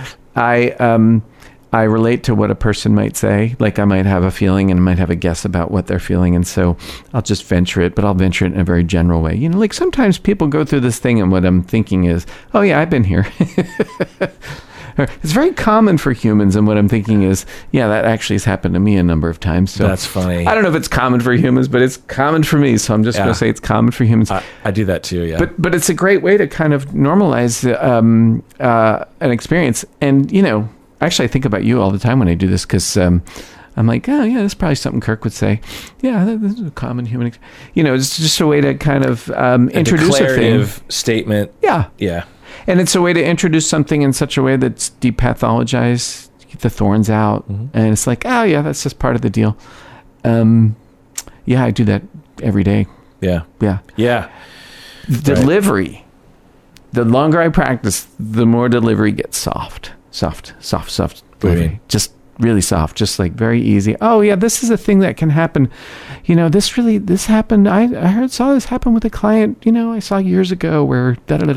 I relate to what a person might say. Like I might have a feeling and might have a guess about what they're feeling. And so I'll just venture it, but I'll venture it in a very general way. Like sometimes people go through this thing and what I'm thinking is, oh yeah, I've been here. It's very common for humans. And what I'm thinking is, yeah, that actually has happened to me a number of times. So that's funny. I don't know if it's common for humans, but it's common for me. So I'm just going to say it's common for humans. I do that too. Yeah. But it's a great way to kind of normalize an experience. And, actually, I think about you all the time when I do this because I'm like, oh, yeah, that's probably something Kirk would say. Yeah, this is a common human. It's just a way to kind of introduce a declarative statement. Yeah. Yeah. And it's a way to introduce something in such a way that's depathologized, get the thorns out. Mm-hmm. And it's like, oh, yeah, that's just part of the deal. Yeah, I do that every day. Yeah. Yeah. Yeah. Delivery. The longer I practice, the more delivery gets soft delivery. Just really soft, just like very easy. Oh yeah, this is a thing that can happen. This happened. I saw this happen with a client, I saw years ago where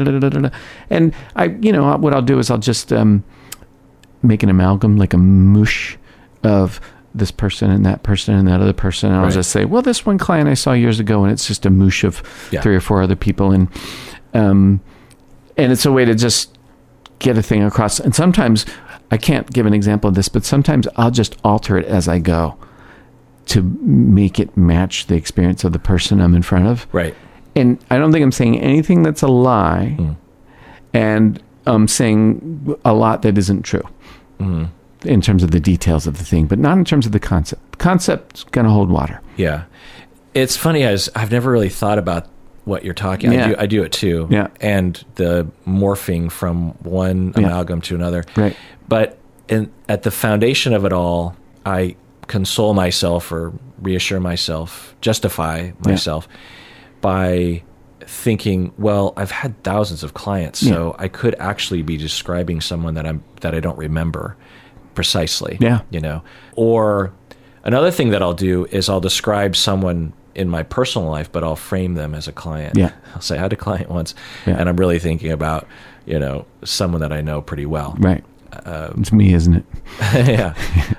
and what I'll do is I'll just make an amalgam, like a moosh of this person and that other person. And I'll just say, well, this one client I saw years ago, and it's just a moosh of 3 or 4 other people. And it's a way to just get a thing across. And sometimes I can't give an example of this, but sometimes I'll just alter it as I go to make it match the experience of the person I'm in front of. Right. And I don't think I'm saying anything that's a lie. Mm. And I'm saying a lot that isn't true in terms of the details of the thing, but not in terms of the concept. The concept's going to hold water. Yeah. It's funny, as I've never really thought about what you're talking. Yeah. I do it too. Yeah. And the morphing from one amalgam to another. Right. But at the foundation of it all, I console myself or reassure myself, justify myself by thinking, well, I've had thousands of clients, so I could actually be describing someone that I don't remember precisely. Yeah. Or another thing that I'll do is I'll describe someone in my personal life, but I'll frame them as a client. Yeah. I'll say I had a client once, and I'm really thinking about, someone that I know pretty well. Right. It's me, isn't it? Yeah.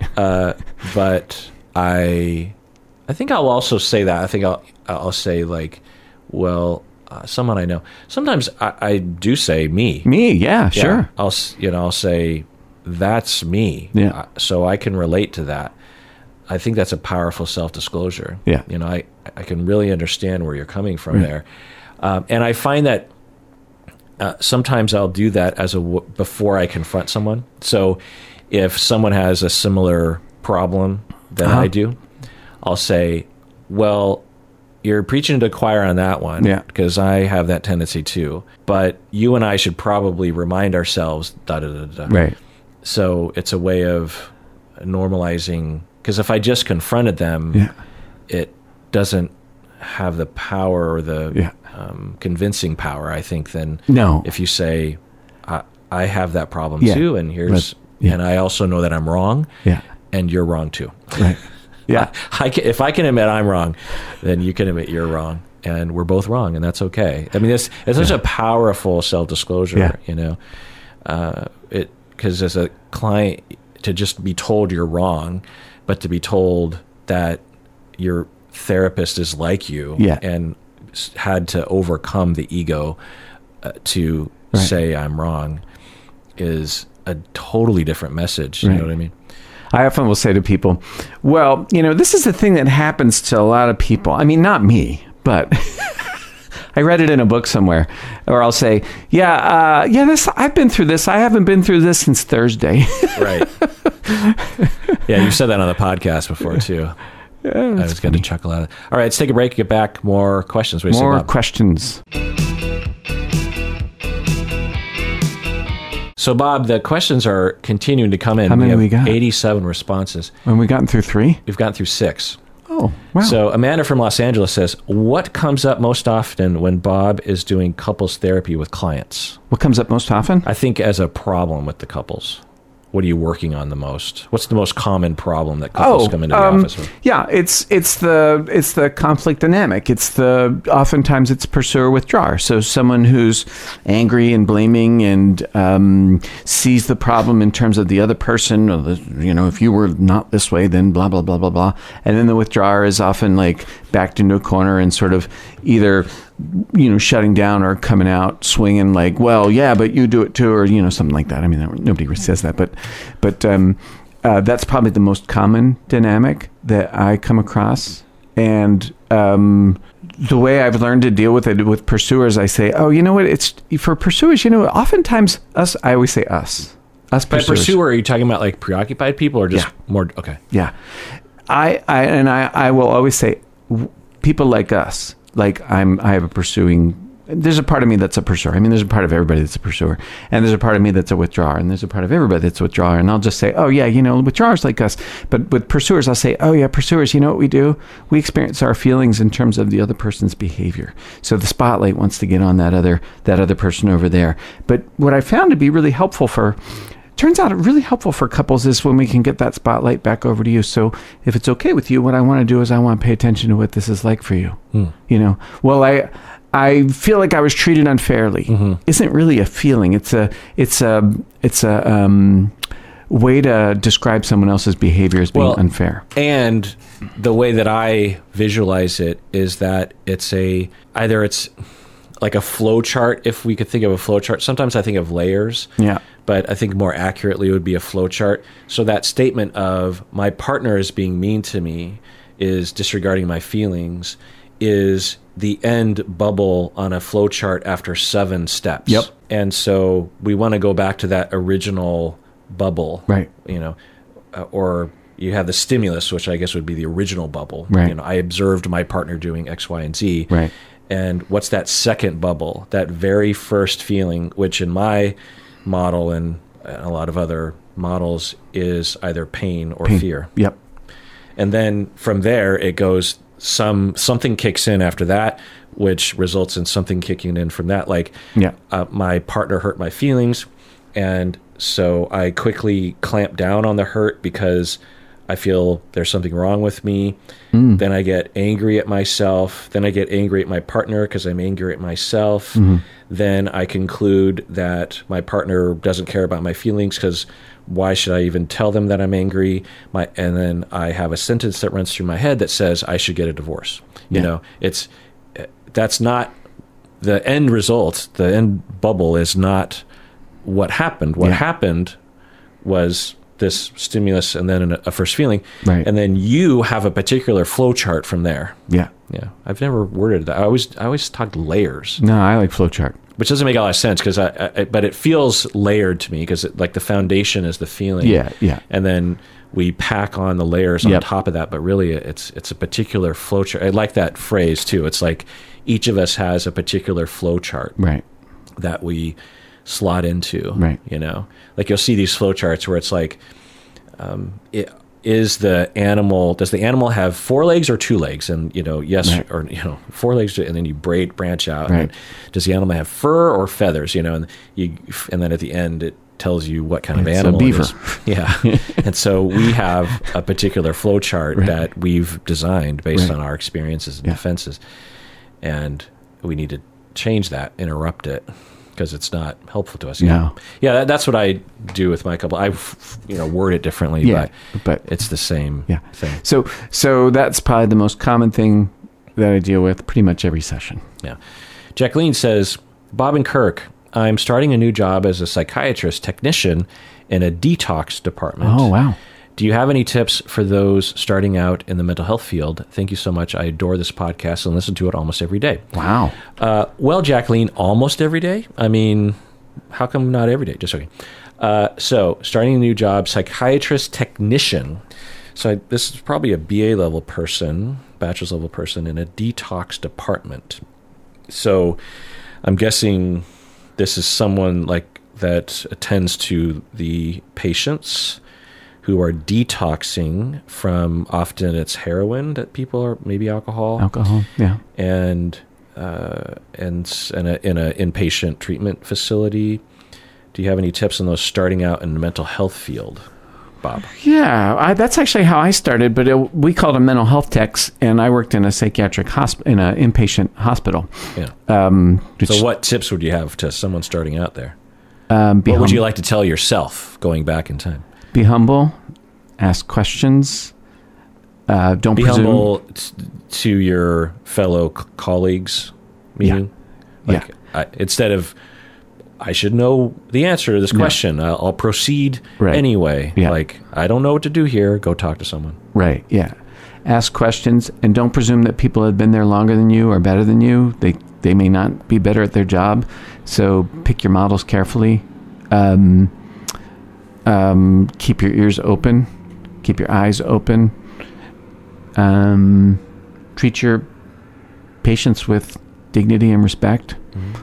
But I think I'll also say that. I think I'll say like, well, someone I know. Sometimes I do say me. Me, yeah, sure. I'll say that's me. Yeah. So I can relate to that. I think that's a powerful self-disclosure. Yeah. I can really understand where you're coming from there. And I find that sometimes I'll do that before I confront someone. So if someone has a similar problem than I do, I'll say, well, you're preaching to the choir on that one, because I have that tendency too. But you and I should probably remind ourselves, Right. So it's a way of normalizing, because if I just confronted them, it doesn't have the power or the convincing power, I think, than if you say, I have that problem too, and and I also know that I'm wrong, and you're wrong too. Right. Yeah. If I can admit I'm wrong, then you can admit you're wrong, and we're both wrong, and that's okay. I mean, it's such a powerful self-disclosure, because as a client, to just be told you're wrong, but to be told that your therapist is like you and had to overcome the ego to say I'm wrong is a totally different message. You know what I mean? I often will say to people, well, this is the thing that happens to a lot of people. I mean, not me, but I read it in a book somewhere. Or I'll say, I've been through this. I haven't been through this since Thursday. Right. Yeah, you've said that on the podcast before, too. Yeah, I was going to chuckle at it. All right, let's take a break, get back. More questions. What do you say, Bob? Questions. So, Bob, the questions are continuing to come in. How many we got? 87 responses. And we gotten through 3? We've gotten through 6. Oh, wow. So, Amanda from Los Angeles says, what comes up most often when Bob is doing couples therapy with clients? What comes up most often? I think as a problem with the couples. What are you working on the most? What's the most common problem that couples come into the office with? Yeah, it's the conflict dynamic. Oftentimes it's pursuer withdrawer. So someone who's angry and blaming and sees the problem in terms of the other person. Or if you were not this way, then blah blah blah blah blah. And then the withdrawer is often like backed into a corner and sort of either shutting down or coming out swinging like, well, yeah, but you do it too, or something like that. I mean, nobody says that, but that's probably the most common dynamic that I come across. And the way I've learned to deal with it with pursuers, I say, oh, you know what? It's for pursuers. Oftentimes us. I always say us. Us by pursuers. Pursuer, are you talking about like preoccupied people or just more? Okay. Yeah, I will always say people like us. Like I have a pursuing. There's a part of me that's a pursuer. I mean, there's a part of everybody that's a pursuer, and there's a part of me that's a withdrawer, and there's a part of everybody that's a withdrawer. And I'll just say, oh yeah, withdrawers like us. But with pursuers, I'll say, oh yeah, pursuers. You know what we do? We experience our feelings in terms of the other person's behavior. So the spotlight wants to get on that other person over there. But what I found to be really helpful turns out really helpful for couples is when we can get that spotlight back over to you. So if it's okay with you, what I want to do is I want to pay attention to what this is like for you. Well, I feel like I was treated unfairly. Isn't really a feeling. It's a way to describe someone else's behavior as being unfair. And the way that I visualize it is that it's like a flow chart. If we could think of a flow chart, sometimes I think of layers. Yeah. But I think more accurately it would be a flow chart. So that statement of my partner is being mean to me, is disregarding my feelings, is the end bubble on a flow chart after 7 steps. Yep. And so we want to go back to that original bubble. Right. Or you have the stimulus, which I guess would be the original bubble. Right. I observed my partner doing X, Y, and Z. Right. And what's that second bubble? That very first feeling, which in my model and a lot of other models is either pain or fear. Yep. And then from there it goes, something kicks in after that, which results in something kicking in from that. Like my partner hurt my feelings, and so I quickly clamp down on the hurt because I feel there's something wrong with me. Then I get angry at myself. Then I get angry at my partner because I'm angry at myself. Then I conclude that my partner doesn't care about my feelings because why should I even tell them that I'm angry? And then I have a sentence that runs through my head that says I should get a divorce. That's not the end result. The end bubble is not what happened. What happened was this stimulus and then a first feeling. Right. And then you have a particular flow chart from there. Yeah. Yeah. I've never worded that. I always talked layers. No, I like flow chart. Which doesn't make a lot of sense because but it feels layered to me because like the foundation is the feeling. Yeah. Yeah. And then we pack on the layers on top of that, but really it's a particular flow chart. I like that phrase too. It's like each of us has a particular flow chart. Right. That we slot into. Right. Like you'll see these flow charts where it's like, does the animal have 4 legs or 2 legs? And, yes, right. Or, 4 legs, and then you branch out. Right. And does the animal have fur or feathers? And then at the end it tells you what kind of animal it is. It's a beaver. Yeah. And so we have a particular flow chart that we've designed based on our experiences and defenses. And we need to change that, interrupt it. because it's not helpful to us. No. Yeah, that's what I do with my couple. I word it differently, but it's the same thing. So that's probably the most common thing that I deal with pretty much every session. Yeah. Jacqueline says, Bob and Kirk, I'm starting a new job as a psychiatrist technician in a detox department. Oh, wow. Do you have any tips for those starting out in the mental health field? Thank you so much. I adore this podcast and listen to it almost every day. Wow. Well, Jacqueline, almost every day? I mean, how come not every day? Just joking. So, starting a new job, psychiatrist technician. So this is probably a BA level person, bachelor's level person in a detox department. So I'm guessing this is someone like that attends to the patients who are detoxing from, often it's heroin that people are, maybe alcohol. Yeah. And in an inpatient treatment facility. Do you have any tips on those starting out in the mental health field, Bob? Yeah, that's actually how I started, but we called them mental health techs, and I worked in a psychiatric in an inpatient hospital. Yeah. So what tips would you have to someone starting out there? What would you like to tell yourself going back in time? Be humble, ask questions, don't be presume. Humble to your fellow colleagues, meaning? Instead of, I should know the answer to this question. I'll proceed anyway. Yeah. Like, I don't know what to do here. Go talk to someone. Right, yeah. Ask questions, and don't presume that people have been there longer than you or better than you. They may not be better at their job, so pick your models carefully. Keep your ears open. Keep your eyes open. Treat your patients with dignity and respect.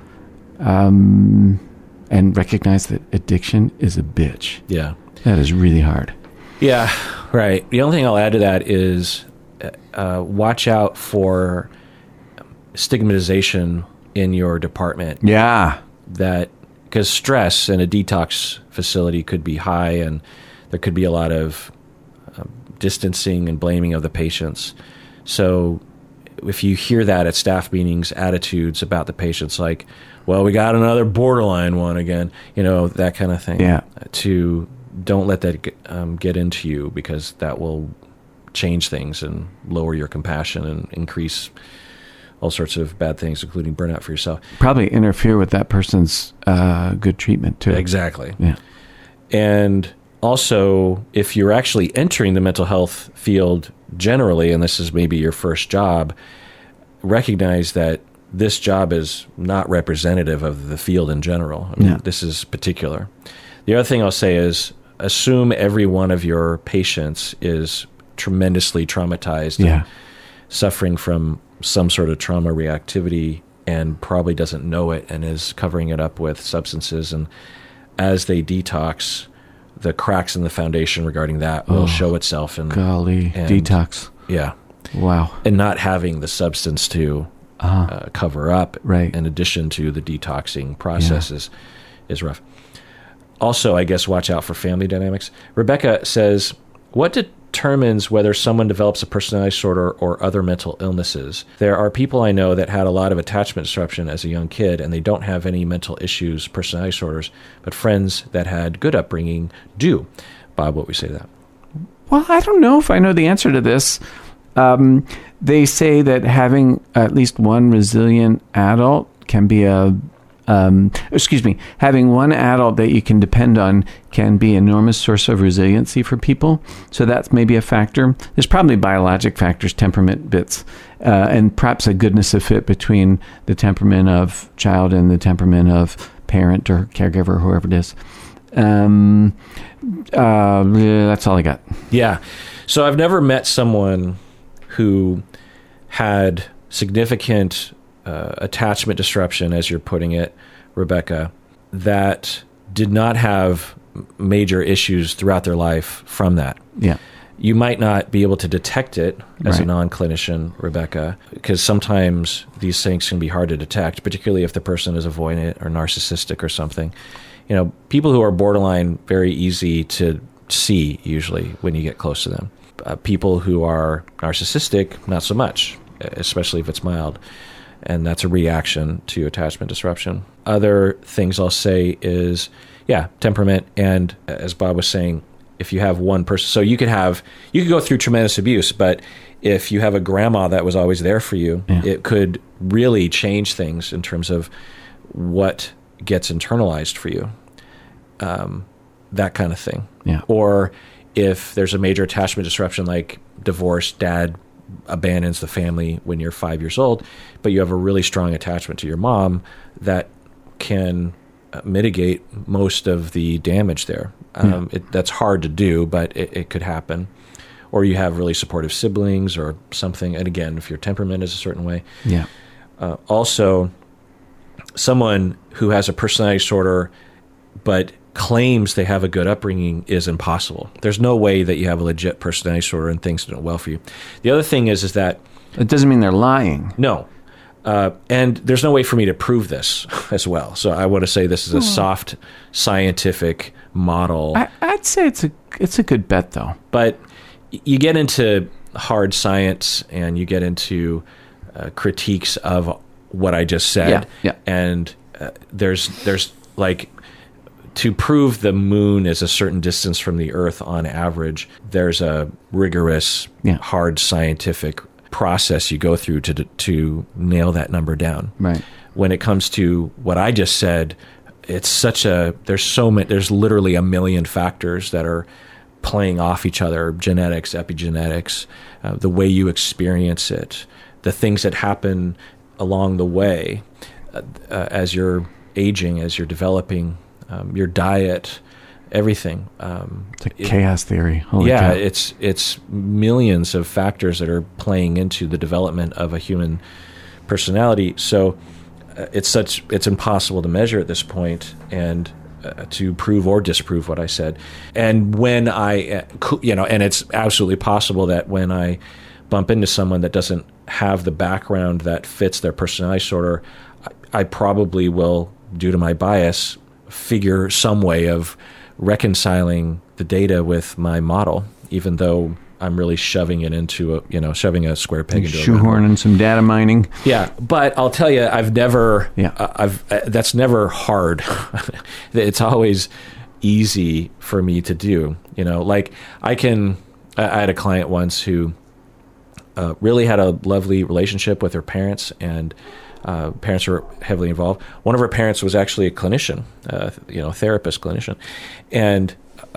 Mm-hmm. And recognize that addiction is a bitch. Yeah. That is really hard. Yeah, right. The only thing I'll add to that is watch out for stigmatization in your department. Yeah. Because stress in a detox facility could be high, and there could be a lot of distancing and blaming of the patients. So if you hear that at staff meetings, attitudes about the patients like, well, we got another borderline one again, that kind of thing. Yeah. Don't let that get into you, because that will change things and lower your compassion and increase all sorts of bad things, including burnout for yourself. Probably interfere with that person's good treatment too. Exactly. Yeah. And also, if you're actually entering the mental health field generally, and this is maybe your first job, recognize that this job is not representative of the field in general. I mean, This is particular. The other thing I'll say is assume every one of your patients is tremendously traumatized and suffering from some sort of trauma reactivity and probably doesn't know it and is covering it up with substances. And as they detox, the cracks in the foundation regarding that will show itself. And detox. Yeah. Wow. And not having the substance to cover up, in addition to the detoxing process, is rough. Also, I guess, watch out for family dynamics. Rebecca says, what determines whether someone develops a personality disorder or other mental illnesses? There are people I know that had a lot of attachment disruption as a young kid, and they don't have any mental issues, personality disorders, but friends that had good upbringing do. Bob, what would we say to that? Well, I don't know if I know the answer to this. They say that having at least one resilient adult can be having one adult that you can depend on can be an enormous source of resiliency for people. So that's maybe a factor. There's probably biologic factors, temperament bits, and perhaps a goodness of fit between the temperament of child and the temperament of parent or caregiver, whoever it is. That's all I got. Yeah. So I've never met someone who had significant attachment disruption, as you're putting it, Rebecca, that did not have major issues throughout their life from that. Yeah. You might not be able to detect it as a non-clinician, Rebecca, because sometimes these things can be hard to detect, particularly if the person is avoidant or narcissistic or something. People who are borderline, very easy to see usually when you get close to them. People who are narcissistic, not so much, especially if it's mild. and that's a reaction to attachment disruption. Other things I'll say is, temperament, and as Bob was saying, if you have one person, so you could go through tremendous abuse, but if you have a grandma that was always there for you, it could really change things in terms of what gets internalized for you, that kind of thing. Yeah. Or if there's a major attachment disruption like divorce, dad abandons the family when you're 5 years old, but you have a really strong attachment to your mom, that can mitigate most of the damage there. That's hard to do, but it could happen. Or you have really supportive siblings or something. And again, if your temperament is a certain way. Yeah. Also, someone who has a personality disorder but claims they have a good upbringing is impossible. There's no way that you have a legit personality disorder and things don't well for you. The other thing is that... It doesn't mean they're lying. No. And there's no way for me to prove this as well. So I want to say this is a soft scientific model. I'd say it's a good bet, though. But you get into hard science and you get into critiques of what I just said. Yeah. And there's like, to prove the moon is a certain distance from the Earth on average, there's a rigorous, hard scientific process you go through to nail that number down. Right. When it comes to what I just said, it's there's literally a million factors that are playing off each other: genetics, epigenetics, the way you experience it, the things that happen along the way as you're aging, as you're developing, your diet, everything. It's like chaos theory. Holy cow. It's millions of factors that are playing into the development of a human personality. So it's impossible to measure at this point, and to prove or disprove what I said. And when and it's absolutely possible that when I bump into someone that doesn't have the background that fits their personality disorder, I probably will, due to my bias, figure some way of reconciling the data with my model, even though I'm really shoving it into shoving a square peg into a round hole. Shoehorning some data mining. Yeah, but I'll tell you, I've never, that's never hard. It's always easy for me to do. Like I had a client once who really had a lovely relationship with her parents, and parents were heavily involved. One of her parents was actually a clinician, therapist clinician, and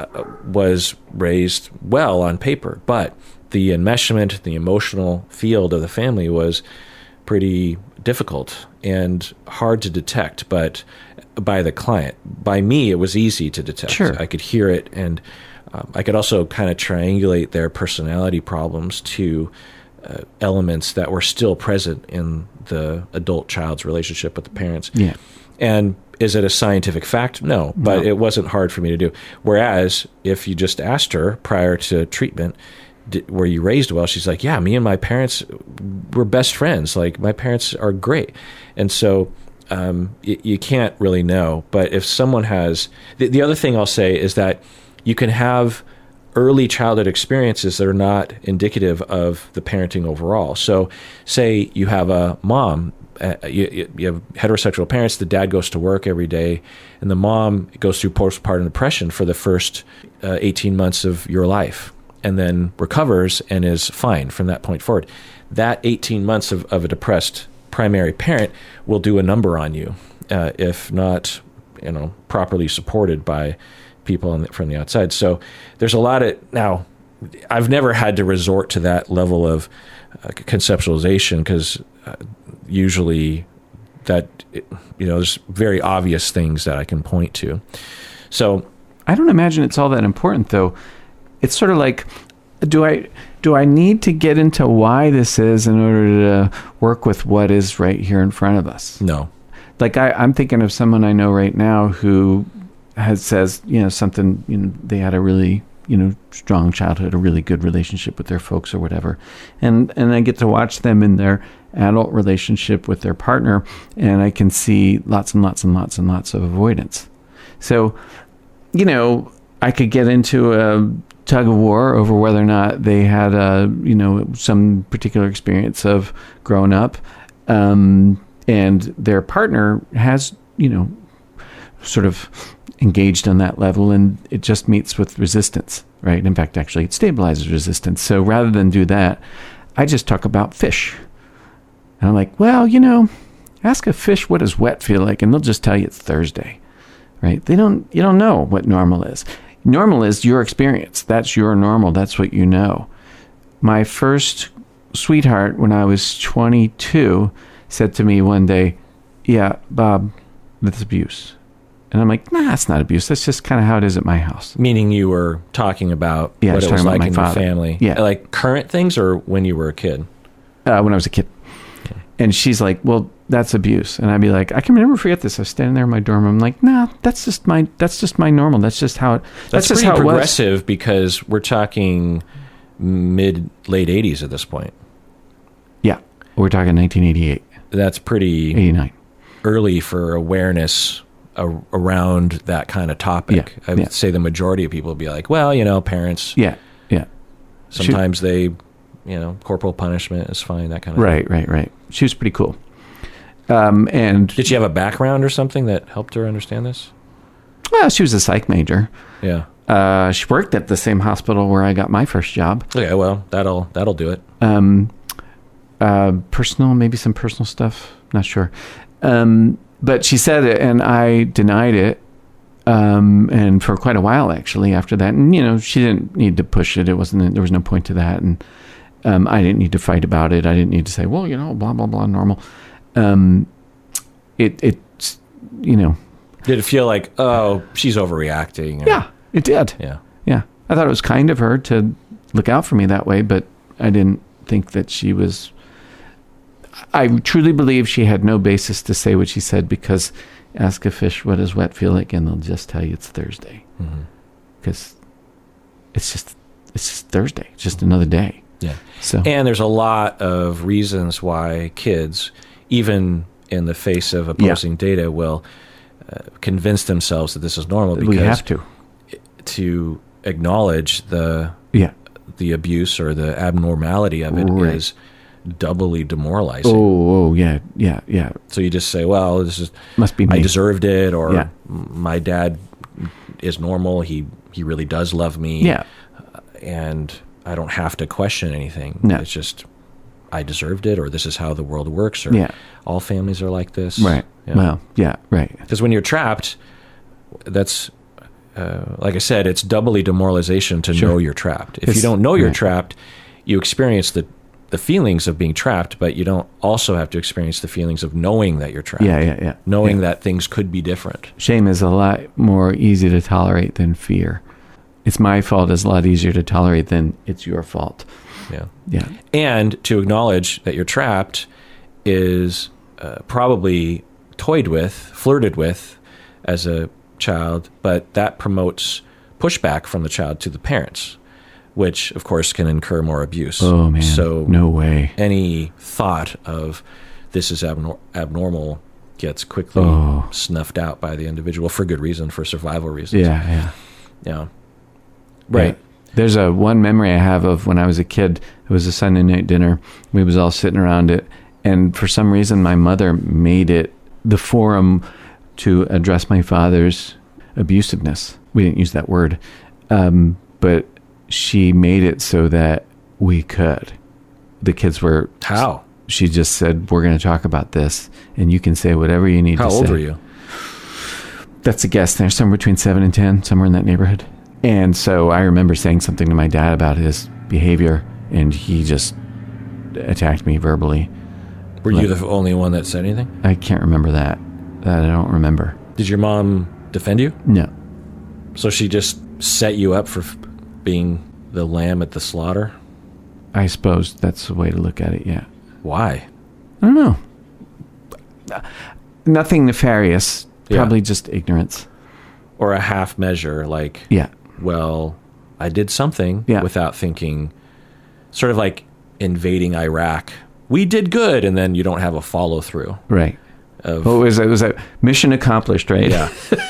was raised well on paper, but the enmeshment, the emotional field of the family was pretty difficult and hard to detect, but by the client. By me, it was easy to detect. Sure. I could hear it, and I could also kind of triangulate their personality problems to elements that were still present in the adult-child's relationship with the parents. Yeah. And is it a scientific fact? No, but it wasn't hard for me to do. Whereas if you just asked her prior to treatment, were you raised well? She's like, yeah, me and my parents were best friends. Like, my parents are great. And so you can't really know. But if someone has... The other thing I'll say is that you can have early childhood experiences that are not indicative of the parenting overall. So say you have a mom, you have heterosexual parents, the dad goes to work every day, and the mom goes through postpartum depression for the first 18 months of your life, and then recovers and is fine from that point forward. That 18 months of a depressed primary parent will do a number on you, if not properly supported by people from the outside. So there's a lot of... Now, I've never had to resort to that level of conceptualization, because usually that, there's very obvious things that I can point to. So I don't imagine it's all that important, though. It's sort of like, do I need to get into why this is in order to work with what is right here in front of us? No. Like I'm thinking of someone I know right now who says something, they had a really strong childhood, a really good relationship with their folks or whatever, and I get to watch them in their adult relationship with their partner, and I can see lots and lots and lots and lots of avoidance. So I could get into a tug of war over whether or not they had some particular experience of growing up, and their partner has, sort of engaged on that level, and it just meets with resistance, right? In fact, actually, it stabilizes resistance. So rather than do that, I just talk about fish. And I'm like, well, ask a fish what does wet feel like, and they'll just tell you it's Thursday, right? You don't know what normal is. Normal is your experience. That's your normal. That's what you know. My first sweetheart, when I was 22, said to me one day, yeah, Bob, that's abuse. And I'm like, nah, it's not abuse. That's just kind of how it is at my house. Meaning you were talking about Yeah, I what was it was talking about like my in your father. family. Yeah. Like current things or when you were a kid? When I was a kid. And she's like, well, that's abuse. And I'd be like, I can never forget this. I was standing there in my dorm room. I'm like, nah, that's just my normal. That's just how it, That's just pretty how it was. progressive because we're talking late 80s at this point. Yeah. We're talking 1988, That's pretty 89. early for awareness around that kind of topic. Yeah, I would yeah. say the majority of people would be like, well, parents, Yeah. Yeah. sometimes they, corporal punishment is fine, that kind of thing. Right. She was pretty cool. And Did she have a background or something that helped her understand this? well, she was a psych major. Yeah. She worked at the same hospital where I got my first job. Okay, well, that'll do it. Maybe some personal stuff. Not sure. But she said it, and I denied it. And for quite a while, actually, after that. And, she didn't need to push it. There was no point to that. And I didn't need to fight about it. I didn't need to say, well, blah, blah, blah, normal. It's. Did it feel like, oh, she's overreacting? Or- Yeah, it did. Yeah. Yeah. I thought it was kind of her to look out for me that way, but I didn't think that she was. I truly believe she had no basis to say what she said, because ask a fish what does wet feel like, and they'll just tell you it's Thursday. Because it's just Thursday. It's just another day. Yeah. So And there's a lot of reasons why kids, even in the face of opposing data, will convince themselves that this is normal, because we have to acknowledge the abuse or the abnormality of it Right. is doubly demoralizing. Oh, yeah. So you just say, well, this is Must be me. I deserved it, or Yeah. my dad is normal. He really does love me. Yeah. And I don't have to question anything. No. It's just I deserved it, or this is how the world works, or Yeah. all families are like this. Right. Yeah. Well, yeah, right. Because when you're trapped, that's like I said, it's doubly demoralization to Sure. know you're trapped. If you It's- don't know you're right. trapped, you experience the feelings of being trapped, but you don't also have to experience the feelings of knowing that you're trapped. Yeah. Knowing Yeah. that things could be different. Shame is a lot more easy to tolerate than fear. It's my fault is a lot easier to tolerate than it's your fault. Yeah. Yeah. And to acknowledge that you're trapped is probably toyed with, flirted with as a child, but that promotes pushback from the child to the parents, which of course can incur more abuse. Oh, man. So no way. any thought of this is abnormal gets quickly snuffed out by the individual for good reason, for survival reasons. Yeah. Yeah. Right. Yeah. There's one memory I have of when I was a kid. It was a Sunday night dinner. We was all sitting around it, and for some reason my mother made it the forum to address my father's abusiveness. We didn't use that word, but she made it so that we could. The kids were... How? She just said, we're going to talk about this, and you can say whatever you need How to say. old were you? That's a guess. There's somewhere between 7 and 10, somewhere in that neighborhood. And so I remember saying something to my dad about his behavior, and he just attacked me verbally. Were you the only one that said anything? I can't remember that. That I don't remember. Did your mom defend you? No. So she just set you up for being the lamb at the slaughter? I suppose that's the way to look at it, yeah. Why? I don't know. Nothing nefarious. Yeah. Probably just ignorance. Or a half measure, like, Yeah. well, I did something without thinking, sort of like invading Iraq. We did good, and then you don't have a follow through. Right. Of, What was it? It was a mission accomplished, right? yeah.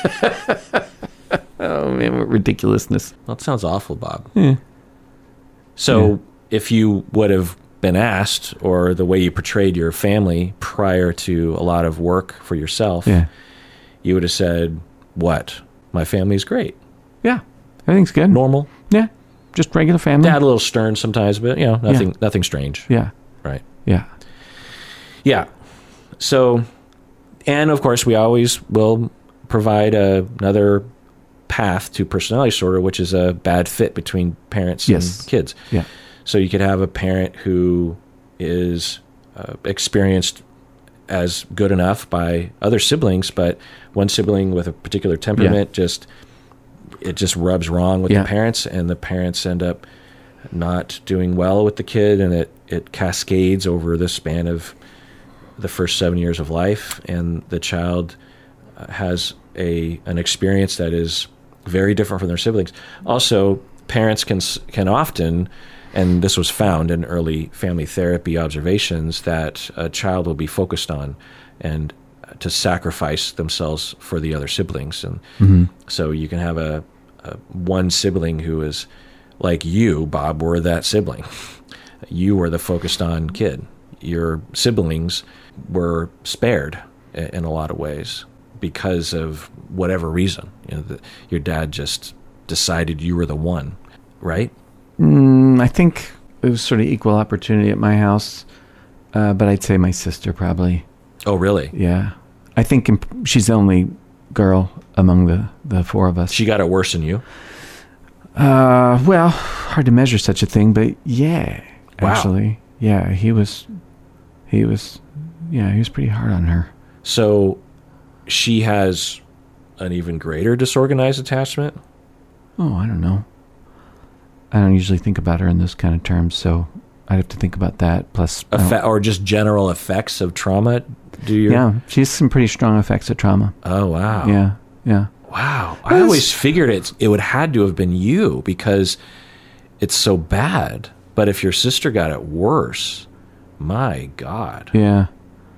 Oh, man, what ridiculousness. Well, that sounds awful, Bob. Yeah. So if you would have been asked, or the way you portrayed your family prior to a lot of work for yourself, Yeah. you would have said, what? My family's great. Yeah. Everything's good. Normal. Yeah. Just regular family. Dad a little stern sometimes, but nothing strange. Yeah. Right. Yeah. Yeah. So, and of course, we always will provide another path to personality disorder, which is a bad fit between parents Yes. and kids. Yeah. So you could have a parent who is experienced as good enough by other siblings, but one sibling with a particular temperament it just rubs wrong with the parents, and the parents end up not doing well with the kid, and it cascades over the span of the first 7 years of life, and the child has an experience that is very different from their siblings. Also, parents can often, and this was found in early family therapy observations, that a child will be focused on and to sacrifice themselves for the other siblings. And so you can have a one sibling who is like you, Bob, were that sibling. You were the focused on kid. Your siblings were spared in a lot of ways because of whatever reason. Your dad just decided you were the one, right? I think it was sort of equal opportunity at my house, but I'd say my sister probably. Oh, really? Yeah. I think she's the only girl among the four of us. She got it worse than you? Well, hard to measure such a thing, but yeah, Wow. actually. Yeah, he was pretty hard on her. So she has an even greater disorganized attachment? Oh, I don't know. I don't usually think about her in those kind of terms, so I'd have to think about that. Plus, Or just general effects of trauma? Yeah, she has some pretty strong effects of trauma. Oh, wow. Yeah. Wow. I always figured it would had to have been you because it's so bad. But if your sister got it worse, my God. Yeah.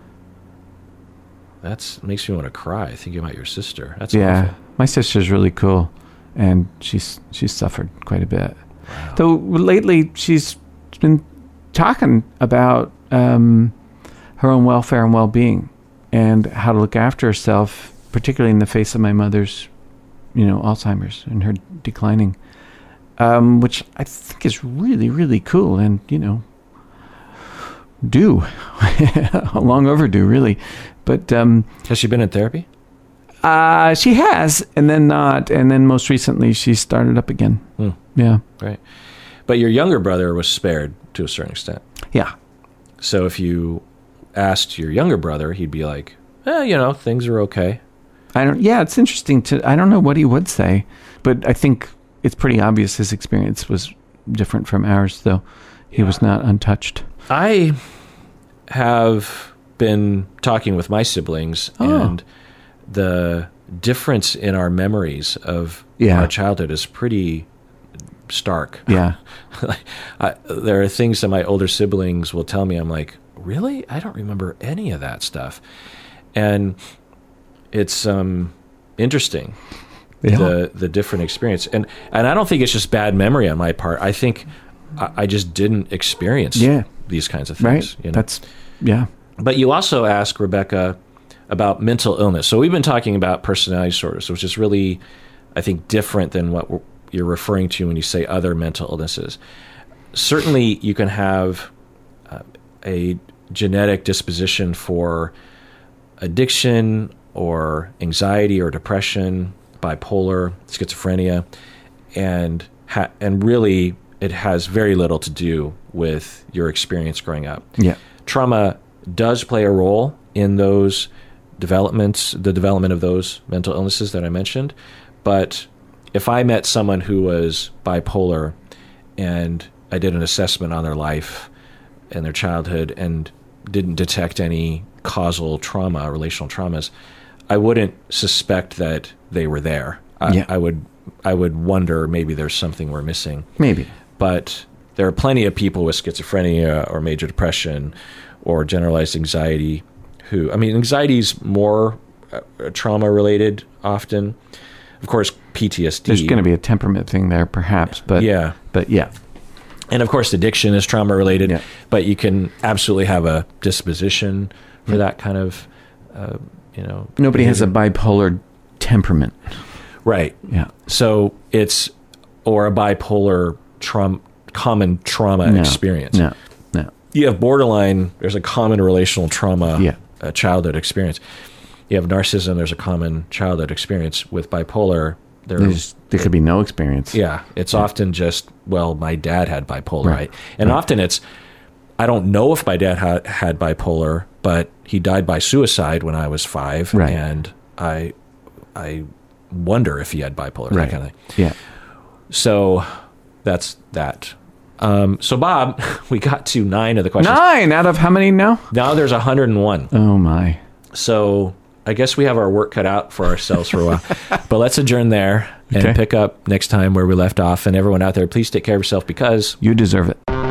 That makes me want to cry thinking about your sister. That's Yeah. awful. My sister's really cool, and she's suffered quite a bit. Wow. Though lately she's been talking about her own welfare and well-being and how to look after herself, particularly in the face of my mother's, Alzheimer's and her declining, which I think is really, really cool and, long overdue, really. But Has she been in therapy? she has, and then not, and then most recently she started up again. Yeah. Right. But your younger brother was spared to a certain extent. Yeah. So if you asked your younger brother, he'd be like, things are okay. It's interesting I don't know what he would say, but I think it's pretty obvious his experience was different from ours, though. He was not untouched. I have been talking with my siblings, and the difference in our memories of our childhood is pretty stark. Yeah. There are things that my older siblings will tell me. I'm like, really? I don't remember any of that stuff. And it's interesting, the different experience. And I don't think it's just bad memory on my part. I think I just didn't experience these kinds of things. Right. But you also asked, Rebecca, about mental illness. So we've been talking about personality disorders, which is really, I think, different than what you're referring to when you say other mental illnesses. Certainly, you can have a genetic disposition for addiction or anxiety or depression, bipolar, schizophrenia, and really it has very little to do with your experience growing up. Yeah. Trauma does play a role in those developments, the development of those mental illnesses that I mentioned. But if I met someone who was bipolar and I did an assessment on their life and their childhood and didn't detect any causal trauma, relational traumas, I wouldn't suspect that they were there. I would wonder maybe there's something we're missing. Maybe. But there are plenty of people with schizophrenia or major depression or generalized anxiety anxiety is more trauma-related often. Of course, PTSD. There's going to be a temperament thing there, perhaps, but yeah. And of course, addiction is trauma related, Yeah. but you can absolutely have a disposition for that kind of, Nobody has a bipolar temperament. right. Yeah. So it's, or a bipolar common trauma experience. No. You have borderline, there's a common relational trauma, Yeah. childhood experience. You have narcissism, there's a common childhood experience. With bipolar, There could be no experience. yeah, it's often just, well, my dad had bipolar, Right. right? And often it's, I don't know if my dad had bipolar, but he died by suicide when I was 5, Right. and I wonder if he had bipolar, Right. that kind of thing. Yeah. So that's that. So Bob, we got to 9 of the questions. 9 out of how many now? Now there's 101. Oh, my. So I guess we have our work cut out for ourselves for a while. But let's adjourn there and Okay. pick up next time where we left off. And everyone out there, please take care of yourself, because You deserve it.